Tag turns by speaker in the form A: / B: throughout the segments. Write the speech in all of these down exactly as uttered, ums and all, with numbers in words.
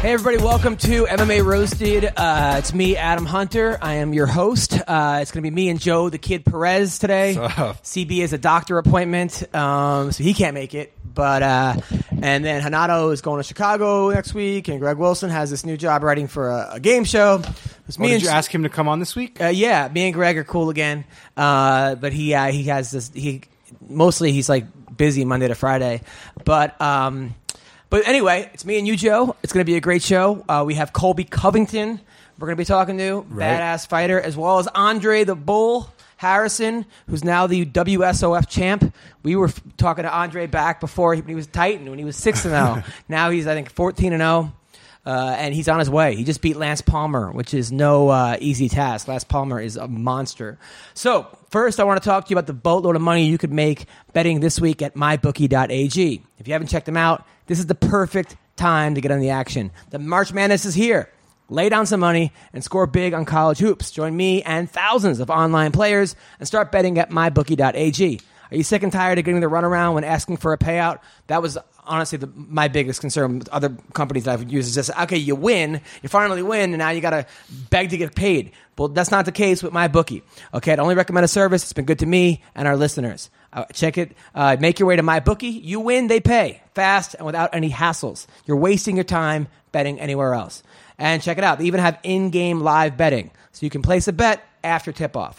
A: Hey everybody, welcome to M M A Roasted. Uh, it's me, Adam Hunter. I am your host. Uh, it's going to be me and Joe, the Kid Perez today. C B is a doctor appointment, um, so he can't make it. But uh, and then Hanato is going to Chicago next week, and Greg Wilson has this new job writing for a, a game show.
B: It's me oh, did and, you ask him to come on this week?
A: Uh, yeah, me and Greg are cool again. Uh, but he uh, he has this. He mostly he's like busy Monday to Friday, but. Um, But anyway, it's me and you, Joe. It's going to be a great show. Uh, we have Colby Covington we're going to be talking to, right. Badass fighter, as well as Andre the Bull Harrison, who's now the W S O F champ. We were f- talking to Andre back before he, when he was Titan, when he was six and oh. Now he's, I think, fourteen and oh, uh, and he's on his way. He just beat Lance Palmer, which is no uh, easy task. Lance Palmer is a monster. So first, I want to talk to you about the boatload of money you could make betting this week at my bookie dot a g. If you haven't checked them out, this is the perfect time to get on the action. The March Madness is here. Lay down some money and score big on college hoops. Join me and thousands of online players and start betting at my bookie dot a g. Are you sick and tired of getting the runaround when asking for a payout? That was honestly the, my biggest concern with other companies that I've used. Is just, okay, you win, you finally win, and now you got to beg to get paid. Well, that's not the case with MyBookie. Okay, I'd only recommend a service. It's been good to me and our listeners. Uh, check it. Uh, make your way to MyBookie. You win, they pay. Fast and without any hassles. You're wasting your time betting anywhere else. And check it out. They even have in-game live betting. So you can place a bet after tip-off.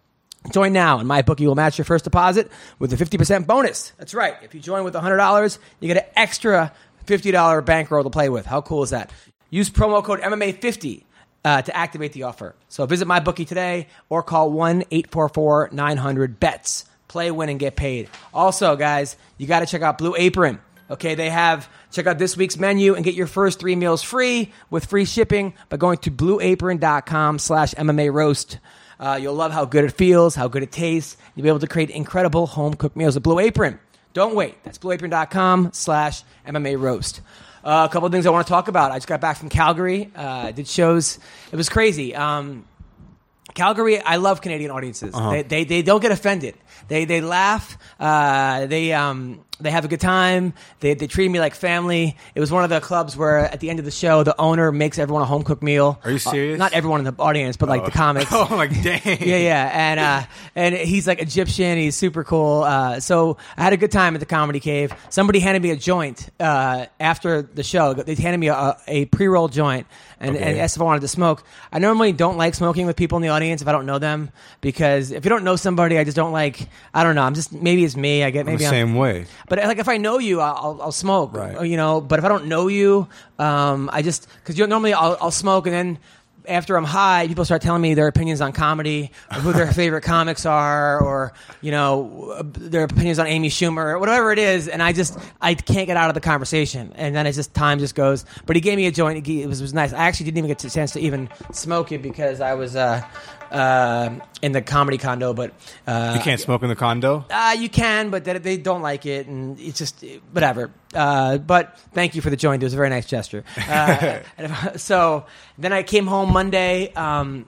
A: Join now, and MyBookie will match your first deposit with a fifty percent bonus. That's right. If you join with one hundred dollars, you get an extra fifty dollars bankroll to play with. How cool is that? Use promo code M M A fifty uh, to activate the offer. So visit MyBookie today or call one eight four four nine hundred bets. Play, win, and get paid. Also, guys, you got to check out Blue Apron. Okay, they have, check out this week's menu and get your first three meals free with free shipping by going to blue apron dot com slash M M A roast. Uh, you'll love how good it feels, how good it tastes. You'll be able to create incredible home-cooked meals with Blue Apron. Don't wait. That's blue apron dot com slash M M A roast. Uh, a couple of things I want to talk about. I just got back from Calgary. Uh, I did shows. It was crazy. Um, Calgary, I love Canadian audiences. Uh-huh. They, they they don't get offended. They they laugh. Uh, they um they have a good time. They they treat me like family. It was one of the clubs where at the end of the show, the owner makes everyone a home cooked meal.
B: Are you serious?
A: Uh, not everyone in the audience, but oh. like the comics.
B: Oh, like dang.
A: Yeah, yeah, and uh, and he's like Egyptian. He's super cool. Uh, so I had a good time at the Comedy Cave. Somebody handed me a joint uh, after the show. They handed me a, a pre-roll joint. And, okay. and asked if I wanted to smoke. I normally don't like smoking with people in the audience if I don't know them, because if you don't know somebody, I just don't like. I don't know. I'm just maybe it's me. I get maybe
B: I'm the same
A: I'm,
B: way.
A: But like if I know you, I'll I'll smoke.
B: Right.
A: You know. But if I don't know you, um, I just because you normally I'll, I'll smoke, and then after I'm high, people start telling me their opinions on comedy, or who their favorite comics are, or you know their opinions on Amy Schumer, or whatever it is, and I just I can't get out of the conversation, and then it's just time just goes. But he gave me a joint; it was, it was nice. I actually didn't even get a chance to even smoke it because I was uh, uh, in the comedy condo. But uh,
B: you can't smoke in the condo.
A: Uh, you can, but they, they don't like it, and it's just whatever. Uh, but thank you for the joint; it was a very nice gesture. Uh, and, so then I came home Monday. Um,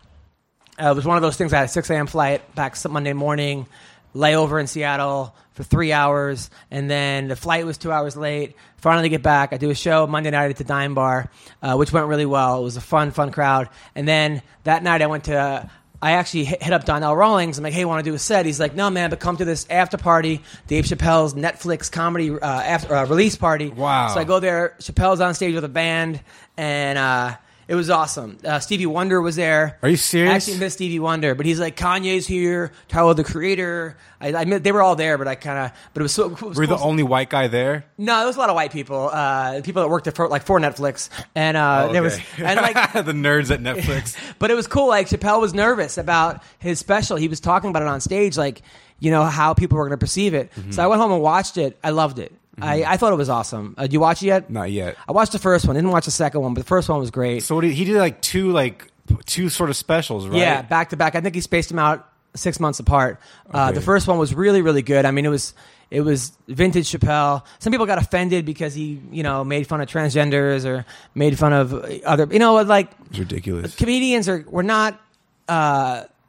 A: uh, it was one of those things. I had a six a.m. flight back some Monday morning, layover in Seattle for three hours, and then the flight was two hours late. Finally get back. I do a show Monday night at the Dime Bar, uh, which went really well. It was a fun, fun crowd. And then that night I went to... Uh, I actually hit, hit up Donnell Rawlings. I'm like, hey, want to do a set? He's like, no, man, but come to this after party, Dave Chappelle's Netflix comedy uh, after, uh, release party.
B: Wow.
A: So I go there. Chappelle's on stage with a band, and uh, it was awesome. Uh, Stevie Wonder was there.
B: Are you serious?
A: I actually missed Stevie Wonder, but he's like, Kanye's here, Tyler, the Creator. I, I they were all there, but I kind of, but it was so. It was
B: were you
A: cool.
B: the only white guy there?
A: No, there was a lot of white people, uh, people that worked at for, like for Netflix, and uh,
B: oh, okay.
A: there was and like
B: the nerds at Netflix.
A: But it was cool. Like Chappelle was nervous about his special. He was talking about it on stage, like you know how people were going to perceive it. Mm-hmm. So I went home and watched it. I loved it. Mm-hmm. I, I thought it was awesome. Uh, did you watch it yet?
B: Not yet.
A: I watched the first one. Didn't watch the second one, but the first one was great.
B: So what did, he did like two like two sort of specials, right?
A: Yeah, back to back. I think he spaced them out six months apart. Okay. Uh, the first one was really, really good. I mean, it was it was vintage Chappelle. Some people got offended because he, you know, made fun of transgenders or made fun of other, you know, like
B: it's ridiculous.
A: Comedians are we're not. Uh,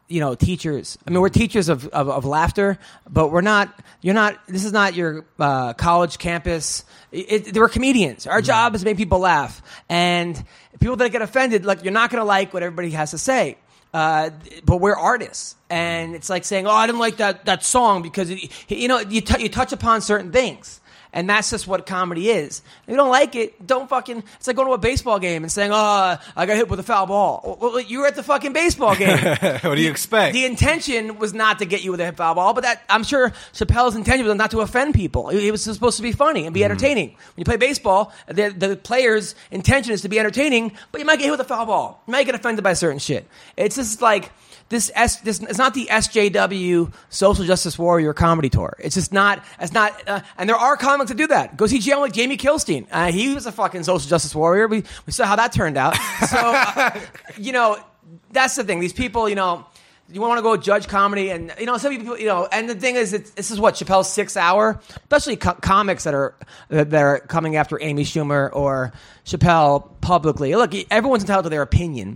A: you know, teachers. I mean, we're teachers of, of, of laughter, but we're not, you're not, this is not your uh, college campus. It, it, we're comedians. Our mm-hmm. job is to make people laugh. And people that get offended, like, you're not going to like what everybody has to say. Uh, but we're artists. And it's like saying, oh, I didn't like that, that song because, it, you know, you, t- you touch upon certain things. And that's just what comedy is. If you don't like it, don't fucking... It's like going to a baseball game and saying, oh, I got hit with a foul ball. Well, you were at the fucking baseball game.
B: What do you expect?
A: The intention was not to get you with a foul ball, but that I'm sure Chappelle's intention was not to offend people. It was supposed to be funny and be entertaining. Mm. When you play baseball, the, the player's intention is to be entertaining, but you might get hit with a foul ball. You might get offended by certain shit. It's just like... This, S, this it's not the S J W Social Justice Warrior comedy tour. It's just not. It's not. Uh, and there are comics that do that. Go see like Jamie Kilstein. Uh, he was a fucking social justice warrior. We we saw how that turned out. So uh, you know, that's the thing. These people, you know, you want to go judge comedy, and you know, some people, you know, and the thing is, it's, this is what Chappelle's sixth hour. Especially co- comics that are that are coming after Amy Schumer or Chappelle publicly. Look, everyone's entitled to their opinion.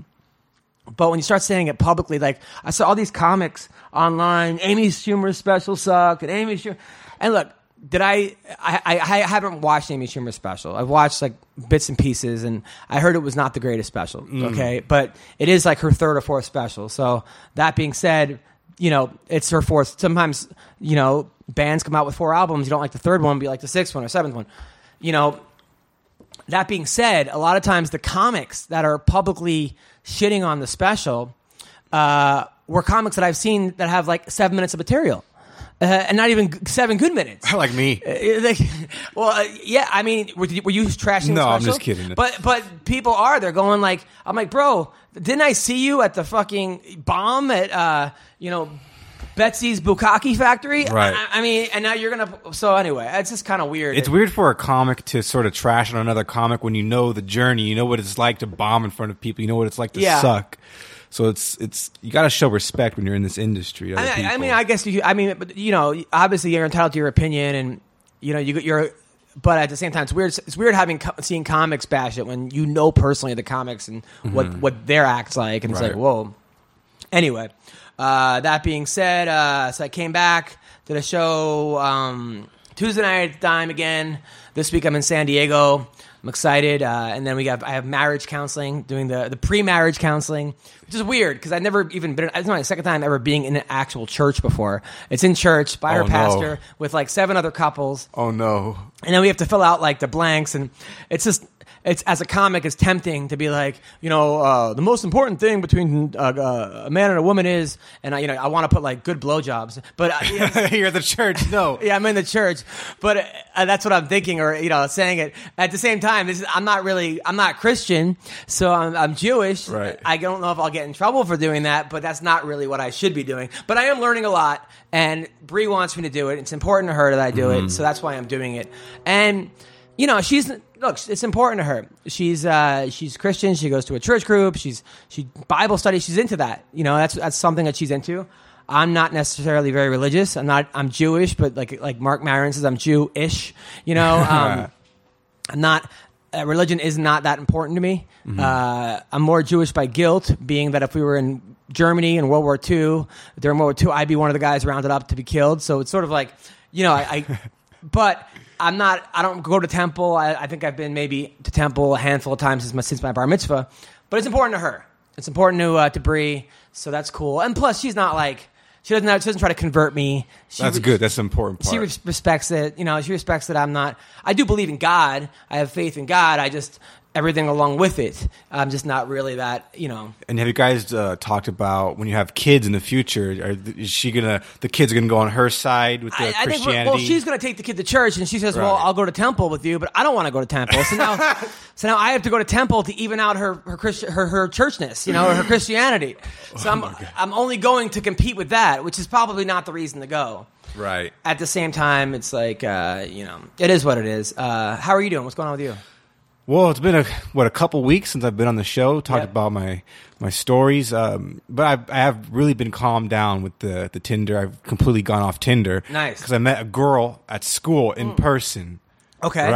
A: But when you start saying it publicly, like, I saw all these comics online, Amy Schumer's special sucked, and Amy Schumer... And look, did I, I... I I haven't watched Amy Schumer's special. I've watched, like, bits and pieces, and I heard it was not the greatest special, mm. okay? But it is, like, her third or fourth special. So, that being said, you know, it's her fourth. Sometimes, you know, bands come out with four albums. You don't like the third one, but you like the sixth one or seventh one. You know, that being said, a lot of times the comics that are publicly... shitting on the special uh, were comics that I've seen that have like seven minutes of material. Uh, and not even seven good minutes.
B: Like me.
A: Uh, like, well, uh, yeah, I mean, were you, were you trashing the
B: No,
A: special?
B: I'm just kidding.
A: But but people are. They're going like, I'm like, bro, didn't I see you at the fucking bomb at, uh, you know, Betsy's Bukkake factory?
B: Right.
A: I, I mean, and now you're going to... So anyway, it's just kind of weird.
B: It's weird for a comic to sort of trash on another comic when you know the journey, you know what it's like to bomb in front of people, you know what it's like to
A: yeah.
B: suck. So it's it's you got to show respect when you're in this industry. To other
A: I, I mean,
B: people.
A: I guess you. I mean, but you know, obviously you're entitled to your opinion, and you know, you, you're. But at the same time, it's weird. It's weird having seeing comics bash it when you know personally the comics and mm-hmm. what what their act's like, and it's
B: right.
A: like, whoa. Anyway, uh, that being said, uh, so I came back, did a show um, Tuesday night at Dime again. This week I'm in San Diego. I'm excited, uh, and then we have I have marriage counseling, doing the, the pre-marriage counseling, which is weird because I've never even been. It's my second time ever being in an actual church before. It's in church by
B: oh,
A: our pastor
B: no.
A: with like seven other couples.
B: Oh no!
A: And then we have to fill out like the blanks, and it's just. It's as a comic, it's tempting to be like, you know, uh, the most important thing between uh, uh, a man and a woman is, and I, you know, I want to put like good blowjobs, but uh, yeah,
B: you're at the church. No,
A: yeah, I'm in the church, but uh, that's what I'm thinking, or you know, saying it at the same time. This is, I'm not really, I'm not Christian, so I'm, I'm Jewish.
B: Right.
A: I don't know if I'll get in trouble for doing that, but that's not really what I should be doing. But I am learning a lot, and Bree wants me to do it. It's important to her that I do mm. it, so that's why I'm doing it, and. You know, she's look. It's important to her. She's uh, she's Christian. She goes to a church group. She's she Bible study. She's into that. You know, that's that's something that she's into. I'm not necessarily very religious. I'm not. I'm Jewish, but like like Mark Maron says, I'm Jew-ish. You know, um, I'm not. Uh, religion is not that important to me. Mm-hmm. Uh, I'm more Jewish by guilt, being that if we were in Germany in World War Two, during World War Two, I'd be one of the guys rounded up to be killed. So it's sort of like, you know, I. I but. I'm not. I don't go to temple. I, I think I've been maybe to temple a handful of times since my since my bar mitzvah, but it's important to her. It's important to uh, to Bree, so that's cool. And plus, she's not like she doesn't she doesn't try to convert me. She,
B: that's good. That's the important part.
A: She res- respects it. You know, she respects that I'm not. I do believe in God. I have faith in God. I just. Everything along with it. I'm just not really that, you know.
B: And have you guys uh, talked about when you have kids in the future? Are, is she gonna? The kids are gonna go on her side with the
A: I, I
B: Christianity?
A: Think, well, she's gonna take the kid to church, and she says, right. "Well, I'll go to temple with you," but I don't want to go to temple. So now, so now I have to go to temple to even out her her Christi- her, her churchness, you know, or her Christianity. So I'm
B: oh
A: I'm only going to compete with that, which is probably not the reason to go.
B: Right.
A: At the same time, it's like uh, you know, it is what it is. Uh, how are you doing? What's going on with you?
B: Well, it's been a what a couple weeks since I've been on the show, talked yep. about my my stories, um, but I, I have really been calmed down with the the Tinder. I've completely gone off Tinder.
A: Nice,
B: because I met a girl at school in mm. person.
A: Okay,
B: right.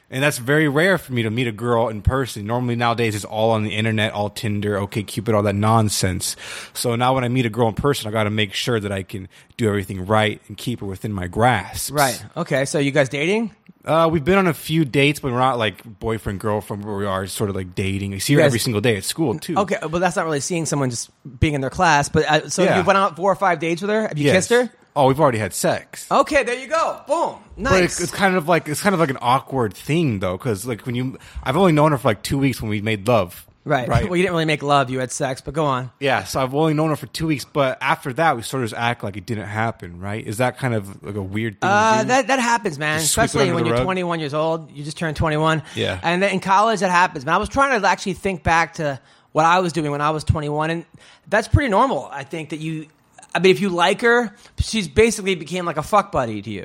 B: And that's very rare for me to meet a girl in person. Normally nowadays it's all on the internet, all Tinder, OkCupid, all that nonsense. So now when I meet a girl in person, I got to make sure that I can do everything right and keep her within my grasp.
A: Right. Okay. So you guys dating?
B: Uh, we've been on a few dates, but we're not like boyfriend, girlfriend, where we are sort of like dating. I see her
A: You guys-
B: every single day at school too.
A: Okay, but that's not really seeing someone just being in their class. But uh, so
B: Yeah.
A: you went out four or five dates with her. Have you
B: Yes.
A: kissed her?
B: Oh, we've already had sex.
A: Okay, there you go. Boom. Nice.
B: But it's, it's kind of like it's kind of like an awkward thing though, because like when you, I've only known her for like two weeks when we made love.
A: right.
B: Right.
A: Well, you didn't really make love. You had sex. But go on.
B: Yeah, so I've only known her for two weeks, but after that, we sort of just act like it didn't happen, right? Is that kind of like a weird thing
A: Uh,
B: to do?
A: that that happens, man.
B: Just sweep it
A: Especially
B: under
A: when
B: the
A: you're
B: rug?
A: twenty-one years old. You just turned twenty-one.
B: Yeah.
A: And then in college, that happens. Man, I was trying to actually think back to what I was doing when I was twenty-one, and that's pretty normal. I think that you. I mean, if you like her, she's basically became like a fuck buddy to you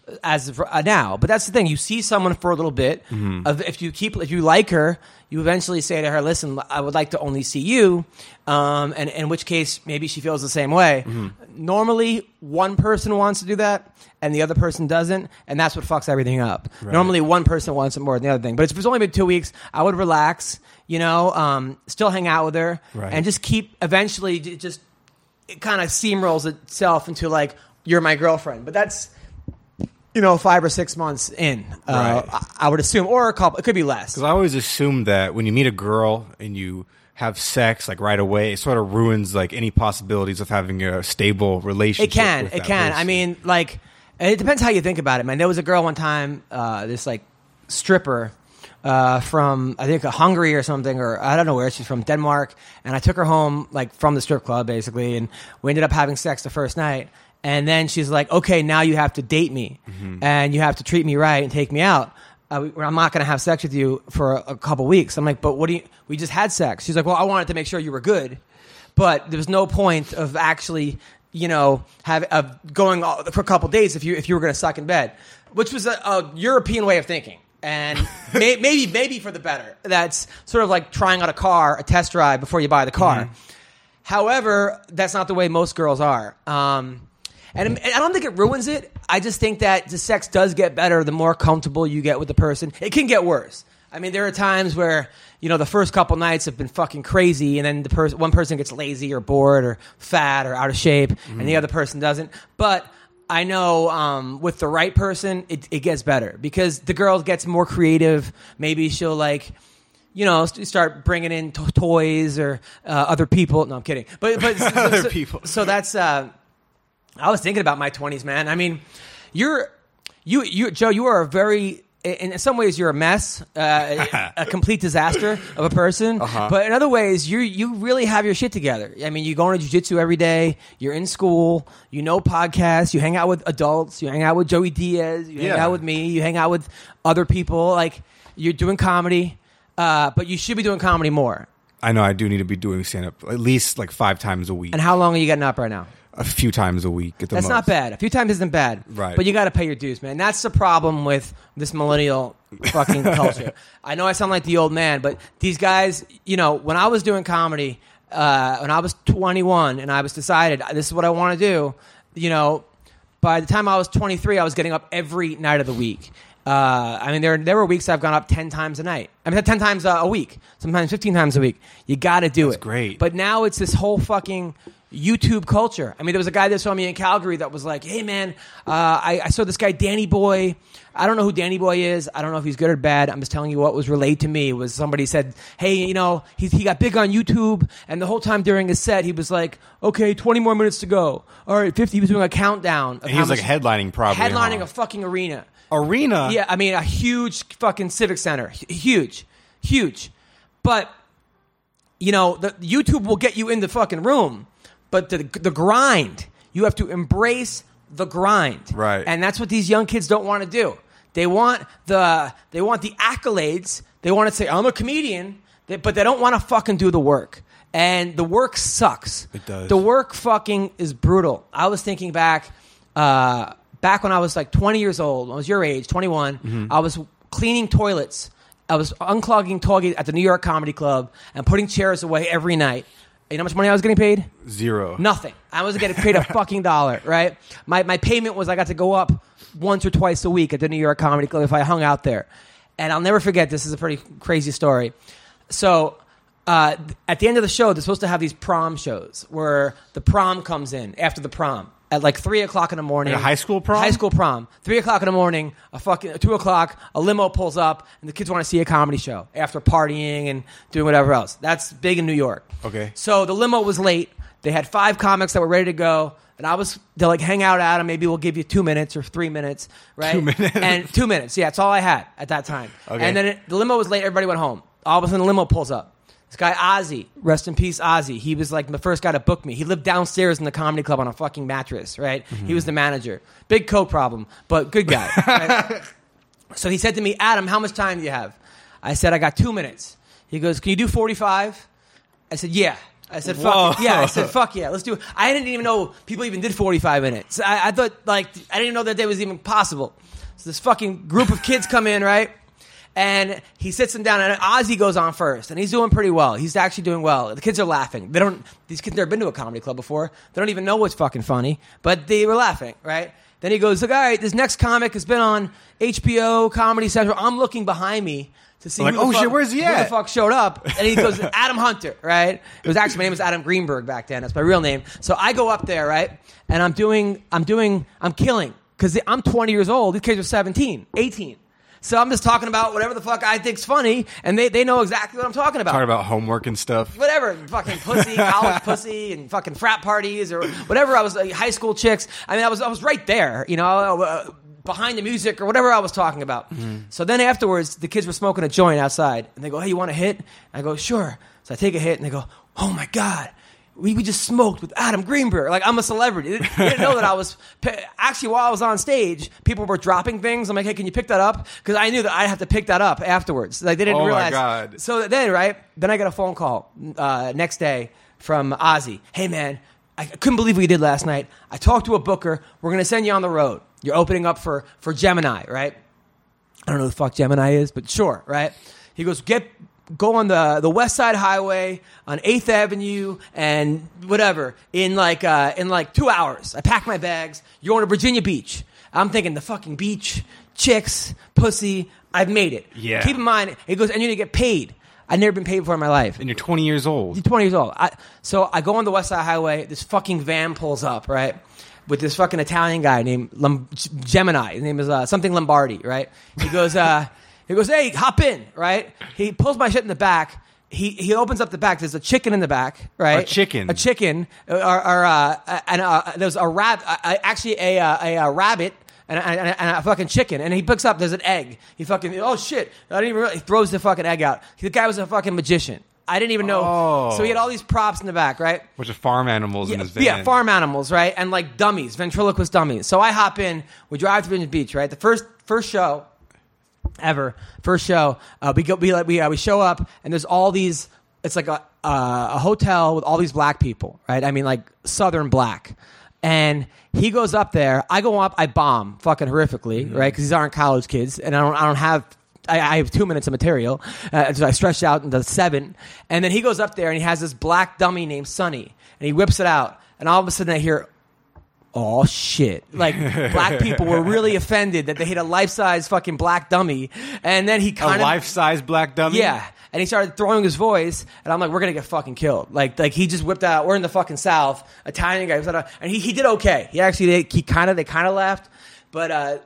A: as of, uh, now. But that's the thing. You see someone for a little bit.
B: Mm-hmm.
A: Of, if you keep, if you like her, you eventually say to her, "Listen, I would like to only see you," um, and in which case maybe she feels the same way.
B: Mm-hmm.
A: Normally, one person wants to do that, and the other person doesn't, and that's what fucks everything up.
B: Right.
A: Normally, one person wants it more than the other thing. But if it's only been two weeks, I would relax. You know, um, still hang out with her,
B: Right.
A: and just keep. Eventually, j- just it kind of steamrolls itself into like you're my girlfriend. But that's you know five or six months in. Uh,
B: Right.
A: I, I would assume, or a couple. It could be less.
B: Because I always assume that when you meet a girl and you have sex like right away, it sort of ruins like any possibilities of having a stable relationship.
A: It can.
B: with
A: It
B: that
A: can. I
B: person.
A: mean, like, it depends how you think about it, man. There was a girl one time, uh, this like stripper uh, from I think Hungary or something, or I don't know where she's from, Denmark, and I took her home like from the strip club basically, and we ended up having sex the first night. And then she's like, "Okay, now you have to date me,
B: Mm-hmm.
A: and you have to treat me right and take me out. Uh, we- I'm not going to have sex with you for a, a couple weeks." I'm like, "But what do you? We just had sex." She's like, "Well, I wanted to make sure you were good." But there was no point of actually, you know, have of going all, for a couple days if you if you were going to suck in bed, which was a, a European way of thinking, and may, maybe maybe for the better. That's sort of like trying out a car, a test drive before you buy the car.
B: Mm-hmm.
A: However, that's not the way most girls are. Um, and I don't think it ruins it. I just think that the sex does get better the more comfortable you get with the person. It can get worse. I mean, there are times where, you know, the first couple nights have been fucking crazy, and then the person, one person gets lazy or bored or fat or out of shape,
B: Mm-hmm.
A: and the other person doesn't. But I know um, with the right person, it, it gets better because the girl gets more creative. Maybe she'll like, you know, st- start bringing in to- toys or uh, other people. No, I'm kidding. But but
B: Other
A: so,
B: people.
A: So that's. Uh, I was thinking about my twenties, man. I mean, you're you you Joe. You are a very in some ways you're a mess, uh, a complete disaster of a person.
B: Uh-huh.
A: But in other ways, you you really have your shit together. I mean, you go into jiu-jitsu every day. You're in school. You know podcasts. You hang out with adults. You hang out with Joey Diaz. You hang
B: Yeah.
A: out with me. You hang out with other people. Like you're doing comedy, uh, but you should be doing comedy more.
B: I know I do need to be doing stand up at least like five times a week,
A: And how long are you getting up right now?
B: a few times a week at the
A: That's
B: most.
A: not bad. A few times isn't bad.
B: Right.
A: But you got to pay your dues, man. That's the problem with this millennial fucking culture. I know I sound like the old man, but these guys, you know, when I was doing comedy, uh, when I was twenty-one and I was decided this is what I want to do, you know, by the time I was twenty-three, I was getting up every night of the week. Uh, I mean, there there were weeks I've gone up ten times a night. I mean, ten times uh, a week, sometimes fifteen times a week. You got to do
B: That's
A: it.
B: great.
A: But now it's this whole fucking YouTube culture. I mean, there was a guy that saw me in Calgary that was like, "Hey, man, uh, I, I saw this guy Danny Boy. I don't know who Danny Boy is. I don't know if he's good or bad. I'm just telling you what was relayed to me was somebody said, hey, you know, he he got big on YouTube, and the whole time during his set, he was like, okay, twenty more minutes to go. All right, fifty. He was doing a countdown. Of
B: And
A: how
B: he was like
A: much-
B: headlining probably.
A: headlining
B: huh?
A: a fucking arena.
B: arena.
A: Yeah, I mean, a huge fucking civic center. H- huge. Huge. But, you know, the, YouTube will get you in the fucking room. But the, the grind, you have to embrace the grind.
B: Right.
A: And that's what these young kids don't want to do. They want the they want the accolades. They want to say, I'm a comedian, they, but they don't want to fucking do the work. And the work sucks.
B: It does.
A: The work fucking is brutal. I was thinking back, uh, back when I was like twenty years old, when I was your age, twenty-one,
B: Mm-hmm.
A: I was cleaning toilets. I was unclogging toilets at the New York Comedy Club and putting chairs away every night. You know how much money I was getting paid?
B: Zero.
A: Nothing. I wasn't getting paid a fucking dollar, right? My my payment was I got to go up once or twice a week at the New York Comedy Club if I hung out there. and I'll never forget. This is a pretty crazy story. So. Uh, at the end of the show, they're supposed to have these prom shows where the prom comes in after the prom at like three o'clock in the morning.
B: Like a high school prom?
A: High school prom. Three o'clock in the morning, a fucking two o'clock, a limo pulls up, and the kids want to see a comedy show after partying and doing whatever else. That's big in New York.
B: Okay.
A: So the limo was late. They had five comics that were ready to go. And I was, they're like, hang out, Adam. Maybe we'll give you two minutes or three minutes, right?
B: Two minutes?
A: And two minutes. Yeah, that's all I had at that time.
B: Okay.
A: And then it, the limo was late. Everybody went home. All of a sudden, the limo pulls up. This guy, Ozzy, rest in peace, Ozzy. He was like the first guy to book me. He lived downstairs in the comedy club on a fucking mattress, right? Mm-hmm. He was the manager. Big coke problem, but good guy. Right? So he said to me, Adam, how much time do you have? I said, I got two minutes. He goes, can you do forty-five? I said, yeah. I said, fuck
B: Whoa.
A: it. Yeah, I said, fuck yeah, let's do it. I didn't even know people even did forty-five minutes. I, I thought, like, I didn't even know that that was even possible. So this fucking group of kids come in, right? And he sits them down, and Ozzy goes on first, and he's doing pretty well. He's actually doing well. The kids are laughing. They don't. These kids never been to a comedy club before. They don't even know what's fucking funny, but they were laughing, right? Then he goes, "Look, all right, this next comic has been on H B O, Comedy Central." I'm looking behind me to see
B: like,
A: who the
B: oh
A: fuck,
B: shit, where's he
A: who
B: at?
A: the fuck showed up, and he goes, "Adam Hunter," right? It was actually my name was Adam Greenberg back then. That's my real name. So I go up there, right, and I'm doing, I'm doing, I'm killing because I'm twenty years old. These kids are seventeen, eighteen. So I'm just talking about whatever the fuck I think's funny, and they, they know exactly what I'm talking about.
B: Talking about homework and stuff.
A: Whatever, fucking pussy, college pussy, and fucking frat parties or whatever. I was like, high school chicks. I mean, I was I was right there, you know, uh, behind the music or whatever I was talking about. Mm-hmm. So then afterwards, the kids were smoking a joint outside, and they go, "Hey, you want a hit?" And I go, "Sure." So I take a hit, and they go, "Oh my god." We, we just smoked with Adam Greenberg. Like, I'm a celebrity. They didn't know that I was... Actually, while I was on stage, people were dropping things. I'm like, hey, can you pick that up? Because I knew that I'd have to pick that up afterwards. Like, they didn't
B: oh
A: realize.
B: Oh, my God.
A: So then, right, then I got a phone call uh, next day from Ozzy. Hey, man, I couldn't believe what you did last night. I talked to a booker. We're going to send you on the road. You're opening up for, for Gemini, right? I don't know who the fuck Gemini is, but sure, right? He goes, get... Go on the, the West Side Highway on eighth Avenue and whatever in like uh, in like two hours. I pack my bags. You're going to Virginia Beach. I'm thinking the fucking beach, chicks, pussy. I've made it.
B: Yeah.
A: Keep in mind, it goes, and you're going to get paid. I've never been paid before in my life.
B: And you're twenty years old.
A: You're twenty years old. I, so I go on the West Side Highway. This fucking van pulls up, right? With this fucking Italian guy named Lom- Gemini. His name is uh, something Lombardi, right? He goes... Uh, He goes, hey, hop in, right? He pulls my shit in the back. He he opens up the back. There's a chicken in the back, right?
B: A chicken.
A: A chicken. Or, or uh, and uh, there's a rab. Uh, actually, a a, a rabbit and a, and, a, and a fucking chicken. And he picks up. There's an egg. He fucking. Oh shit! I didn't even. Really, he throws the fucking egg out. The guy was a fucking magician. I didn't even know.
B: Oh.
A: So he had all these props in the back, right?
B: Bunch of farm animals
A: yeah,
B: in his van.
A: Yeah, farm animals, right? And like dummies, ventriloquist dummies. So I hop in. We drive to Virginia Beach, right? The first first show. Ever first show, uh, we go, we like we uh, we show up, and there's all these. It's like a uh, a hotel with all these black people, right? I mean, like Southern black. And he goes up there. I go up. I bomb fucking horrifically, mm-hmm. right? Because these aren't college kids, and I don't I don't have. I, I have two minutes of material, uh, so I stretched out into seven. And then he goes up there, and he has this black dummy named Sonny, and he whips it out, and all of a sudden I hear. Oh shit! Like black people were really offended that they hit a life-size fucking black dummy, and then he kind
B: a
A: of
B: life-size black dummy.
A: Yeah, and he started throwing his voice, and I'm like, we're gonna get fucking killed. Like, like he just whipped out. We're in the fucking South. Italian guy, and he he did okay. He actually they, he kind of they kind of laughed, but uh,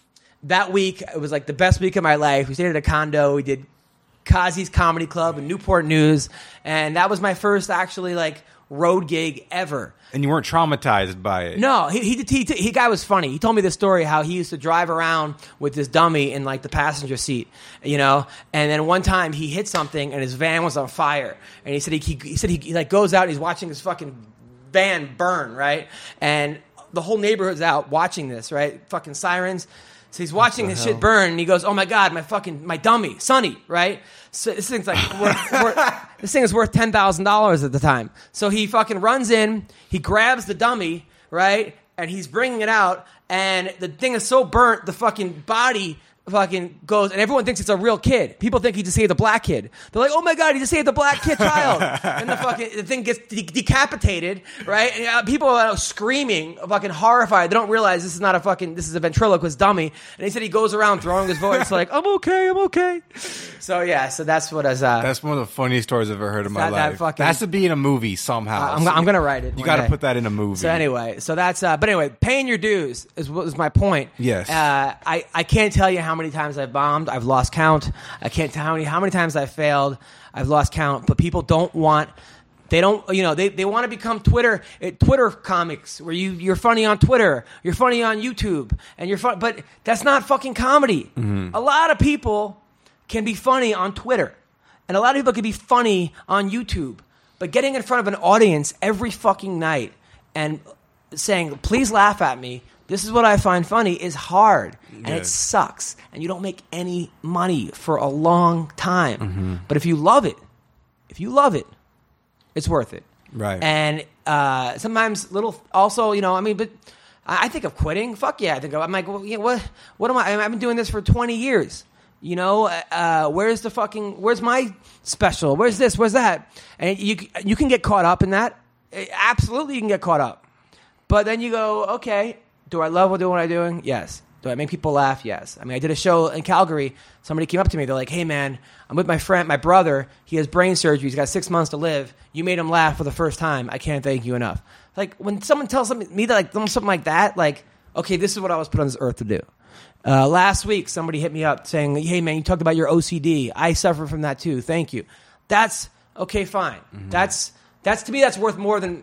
A: that week it was like the best week of my life. We stayed at a condo. We did Kazi's Comedy Club in Newport News, and that was my first actually like road gig ever.
B: And you weren't traumatized by it.
A: No, he he, he he guy was funny. He told me this story how he used to drive around with this dummy in like the passenger seat, you know. And then one time he hit something and his van was on fire. And he said he he, he said he, he like goes out and he's watching his fucking van burn, right? And the whole neighborhood's out watching this, right? Fucking sirens. So he's watching his hell? shit burn, and he goes, "Oh my god, my fucking my dummy, Sonny, right?" So this thing's like worth, worth, this thing is worth ten thousand dollars at the time. So he fucking runs in, he grabs the dummy, right, and he's bringing it out, and the thing is so burnt, the fucking body fucking goes, and everyone thinks it's a real kid. People think he just saved a black kid. They're like, oh my God, he just saved a black kid child. And the fucking the thing gets de- decapitated, right? And uh, people are screaming, fucking horrified. They don't realize this is not a fucking, this is a ventriloquist dummy. And he said he goes around throwing his voice like, I'm okay, I'm okay. So yeah, so that's what I was... Uh,
B: that's one of the funniest stories I've ever heard in my
A: that,
B: life.
A: that fucking,
B: that has to be in a movie somehow.
A: Uh, I'm, I'm going to write it.
B: You got to put that in a movie.
A: So anyway, so that's... Uh, but anyway, paying your dues is what was my point.
B: Yes.
A: Uh, I, I can't tell you how many times I've bombed. I've lost count. I can't tell how many how many times I've failed. I've lost count. But people don't want. They don't. You know. They, they want to become Twitter uh, Twitter comics where you you're funny on Twitter. You're funny on YouTube, and you're fun. But that's not fucking comedy. Mm-hmm. A lot of people can be funny on Twitter, and a lot of people can be funny on YouTube. But getting in front of an audience every fucking night and saying, "Please laugh at me. This is what I find funny," is hard, and yeah. it sucks, and you don't make any money for a long time. Mm-hmm. But if you love it, if you love it, it's worth it.
B: Right.
A: And uh, sometimes little, also, you know, I mean, but I think of quitting. Fuck yeah, I think of, I'm like, well, you know, what? What am I? I've been doing this for twenty years. You know, uh, where's the fucking? Where's my special? Where's this? Where's that? And you you can get caught up in that. Absolutely, you can get caught up. But then you go, okay. Do I love doing what I'm doing? Yes. Do I make people laugh? Yes. I mean, I did a show in Calgary. Somebody came up to me. They're like, hey, man, I'm with my friend, my brother. He has brain surgery. He's got six months to live. You made him laugh for the first time. I can't thank you enough. Like, when someone tells me that, like something like that, like, okay, this is what I was put on this earth to do. Uh, last week, somebody hit me up saying, hey, man, you talked about your O C D. I suffer from that, too. Thank you. That's, okay, fine. Mm-hmm. That's, that's to me, that's worth more than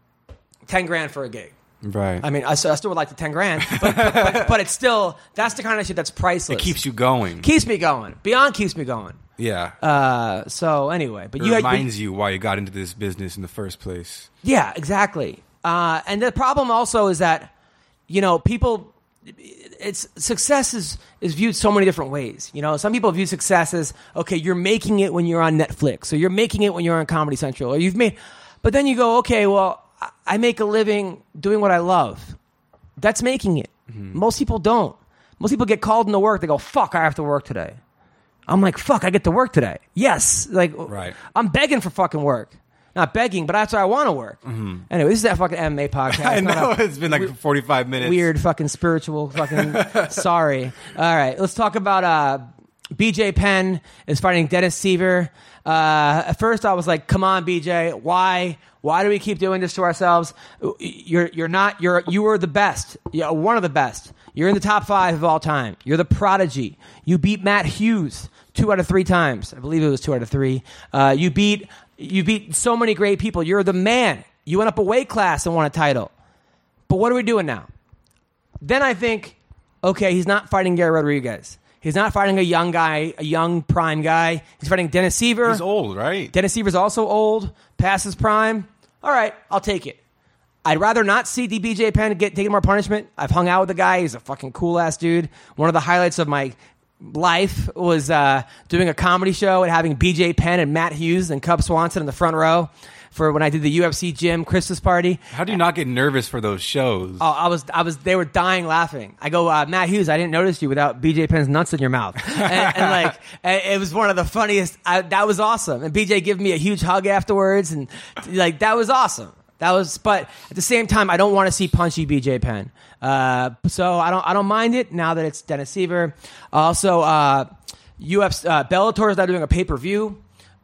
A: ten grand for a gig.
B: Right.
A: I mean, I, I still would like the ten grand, but, but, but it's still, that's the kind of shit that's priceless.
B: It keeps you going.
A: Keeps me going. Beyond keeps me going.
B: Yeah.
A: Uh, so anyway, but
B: it
A: you
B: reminds
A: but,
B: you why you got into this business in the first place.
A: Yeah, exactly. Uh, and the problem also is that, you know, people, it's success is, is viewed so many different ways. You know, some people view success as, okay, you're making it when you're on Netflix, or you're making it when you're on Comedy Central, or you've made, but then you go, okay, well, I make a living doing what I love. That's making it. Mm-hmm. Most people don't. Most people get called into work. They go, fuck, I have to work today. I'm like, fuck, I get to work today. Yes. Like,
B: right.
A: I'm begging for fucking work. Not begging, but that's where I want to work. Mm-hmm. Anyway, this is that fucking M M A podcast.
B: I know. It's been like forty-five minutes.
A: Weird fucking spiritual fucking sorry. All right. Let's talk about uh, B J Penn is fighting Dennis Siver. Uh, at first, I was like, come on, B J. Why? Why do we keep doing this to ourselves? You're you're not you're you were the best. You're one of the best. You're in the top five of all time. You're the prodigy. You beat Matt Hughes two out of three times. I believe it was two out of three. Uh, you beat you beat so many great people. You're the man. You went up a weight class and won a title. But what are we doing now? Then I think, okay, he's not fighting Gary Rodriguez. He's not fighting a young guy, a young prime guy. He's fighting Dennis Siver.
B: He's old, right?
A: Dennis Seaver's also old, past his prime. All right, I'll take it. I'd rather not see D B J Penn get taking more punishment. I've hung out with the guy. He's a fucking cool-ass dude. One of the highlights of my life was uh, doing a comedy show and having B J Penn and Matt Hughes and Cub Swanson in the front row for when I did the U F C gym Christmas party.
B: How do you not get nervous for those shows?
A: Oh, I was, I was. They were dying laughing. I go, uh, Matt Hughes, I didn't notice you without B J Penn's nuts in your mouth, and, and like, and it was one of the funniest. I, that was awesome. And B J gave me a huge hug afterwards, and like that was awesome. That was, but at the same time, I don't want to see punchy B J Penn. Uh, so I don't, I don't mind it now that it's Dennis Siver. Also, uh, U F C, uh, Bellator is now doing a pay per view.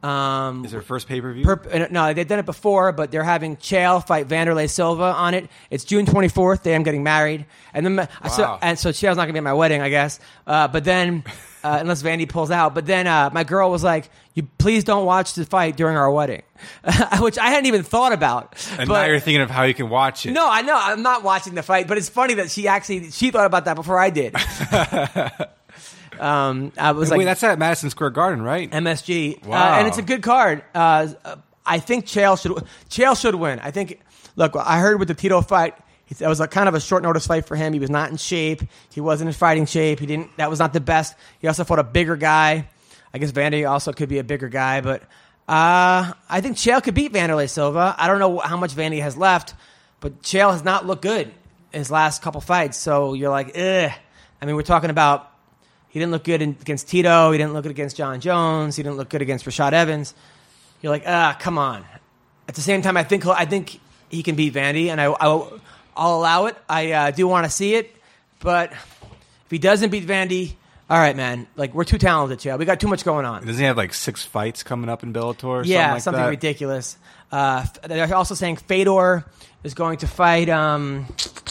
A: Um,
B: is their first pay per view?
A: Per, no, they've done it before, but they're having Chael fight Vanderlei Silva on it. It's June twenty-fourth. Day I'm getting married, and then wow. so, and so Chael's not gonna be at my wedding, I guess. Uh, but then, uh, unless Vandy pulls out, but then uh, my girl was like, "You please don't watch the fight during our wedding," which I hadn't even thought about.
B: And
A: but,
B: now you're thinking of how you can watch it.
A: No, I know I'm not watching the fight, but it's funny that she actually she thought about that before I did. Um, I was
B: Wait,
A: like,
B: that's at Madison Square Garden, right?
A: M S G.
B: Wow.
A: Uh, and it's a good card. Uh, I think Chael should Chael should win. I think. Look, I heard with the Tito fight, it was a kind of a short notice fight for him. He was not in shape. He wasn't in fighting shape. He didn't. That was not the best. He also fought a bigger guy. I guess Vandy also could be a bigger guy, but uh, I think Chael could beat Vanderlei Silva. I don't know how much Vandy has left, but Chael has not looked good in his last couple fights. So you're like, ugh. I mean, we're talking about He didn't look good in, against Tito. He didn't look good against John Jones. He didn't look good against Rashad Evans. You're like, ah, come on. At the same time, I think he'll, I think he can beat Vandy, and I, I will, I'll allow it. I uh, do want to see it, but if he doesn't beat Vandy, all right, man. Like, we're too talented, Chael. We got too much going on.
B: Doesn't he have like six fights coming up in Bellator? Or
A: yeah,
B: something, like
A: something
B: that?
A: ridiculous. Uh, they're also saying Fedor is going to fight um,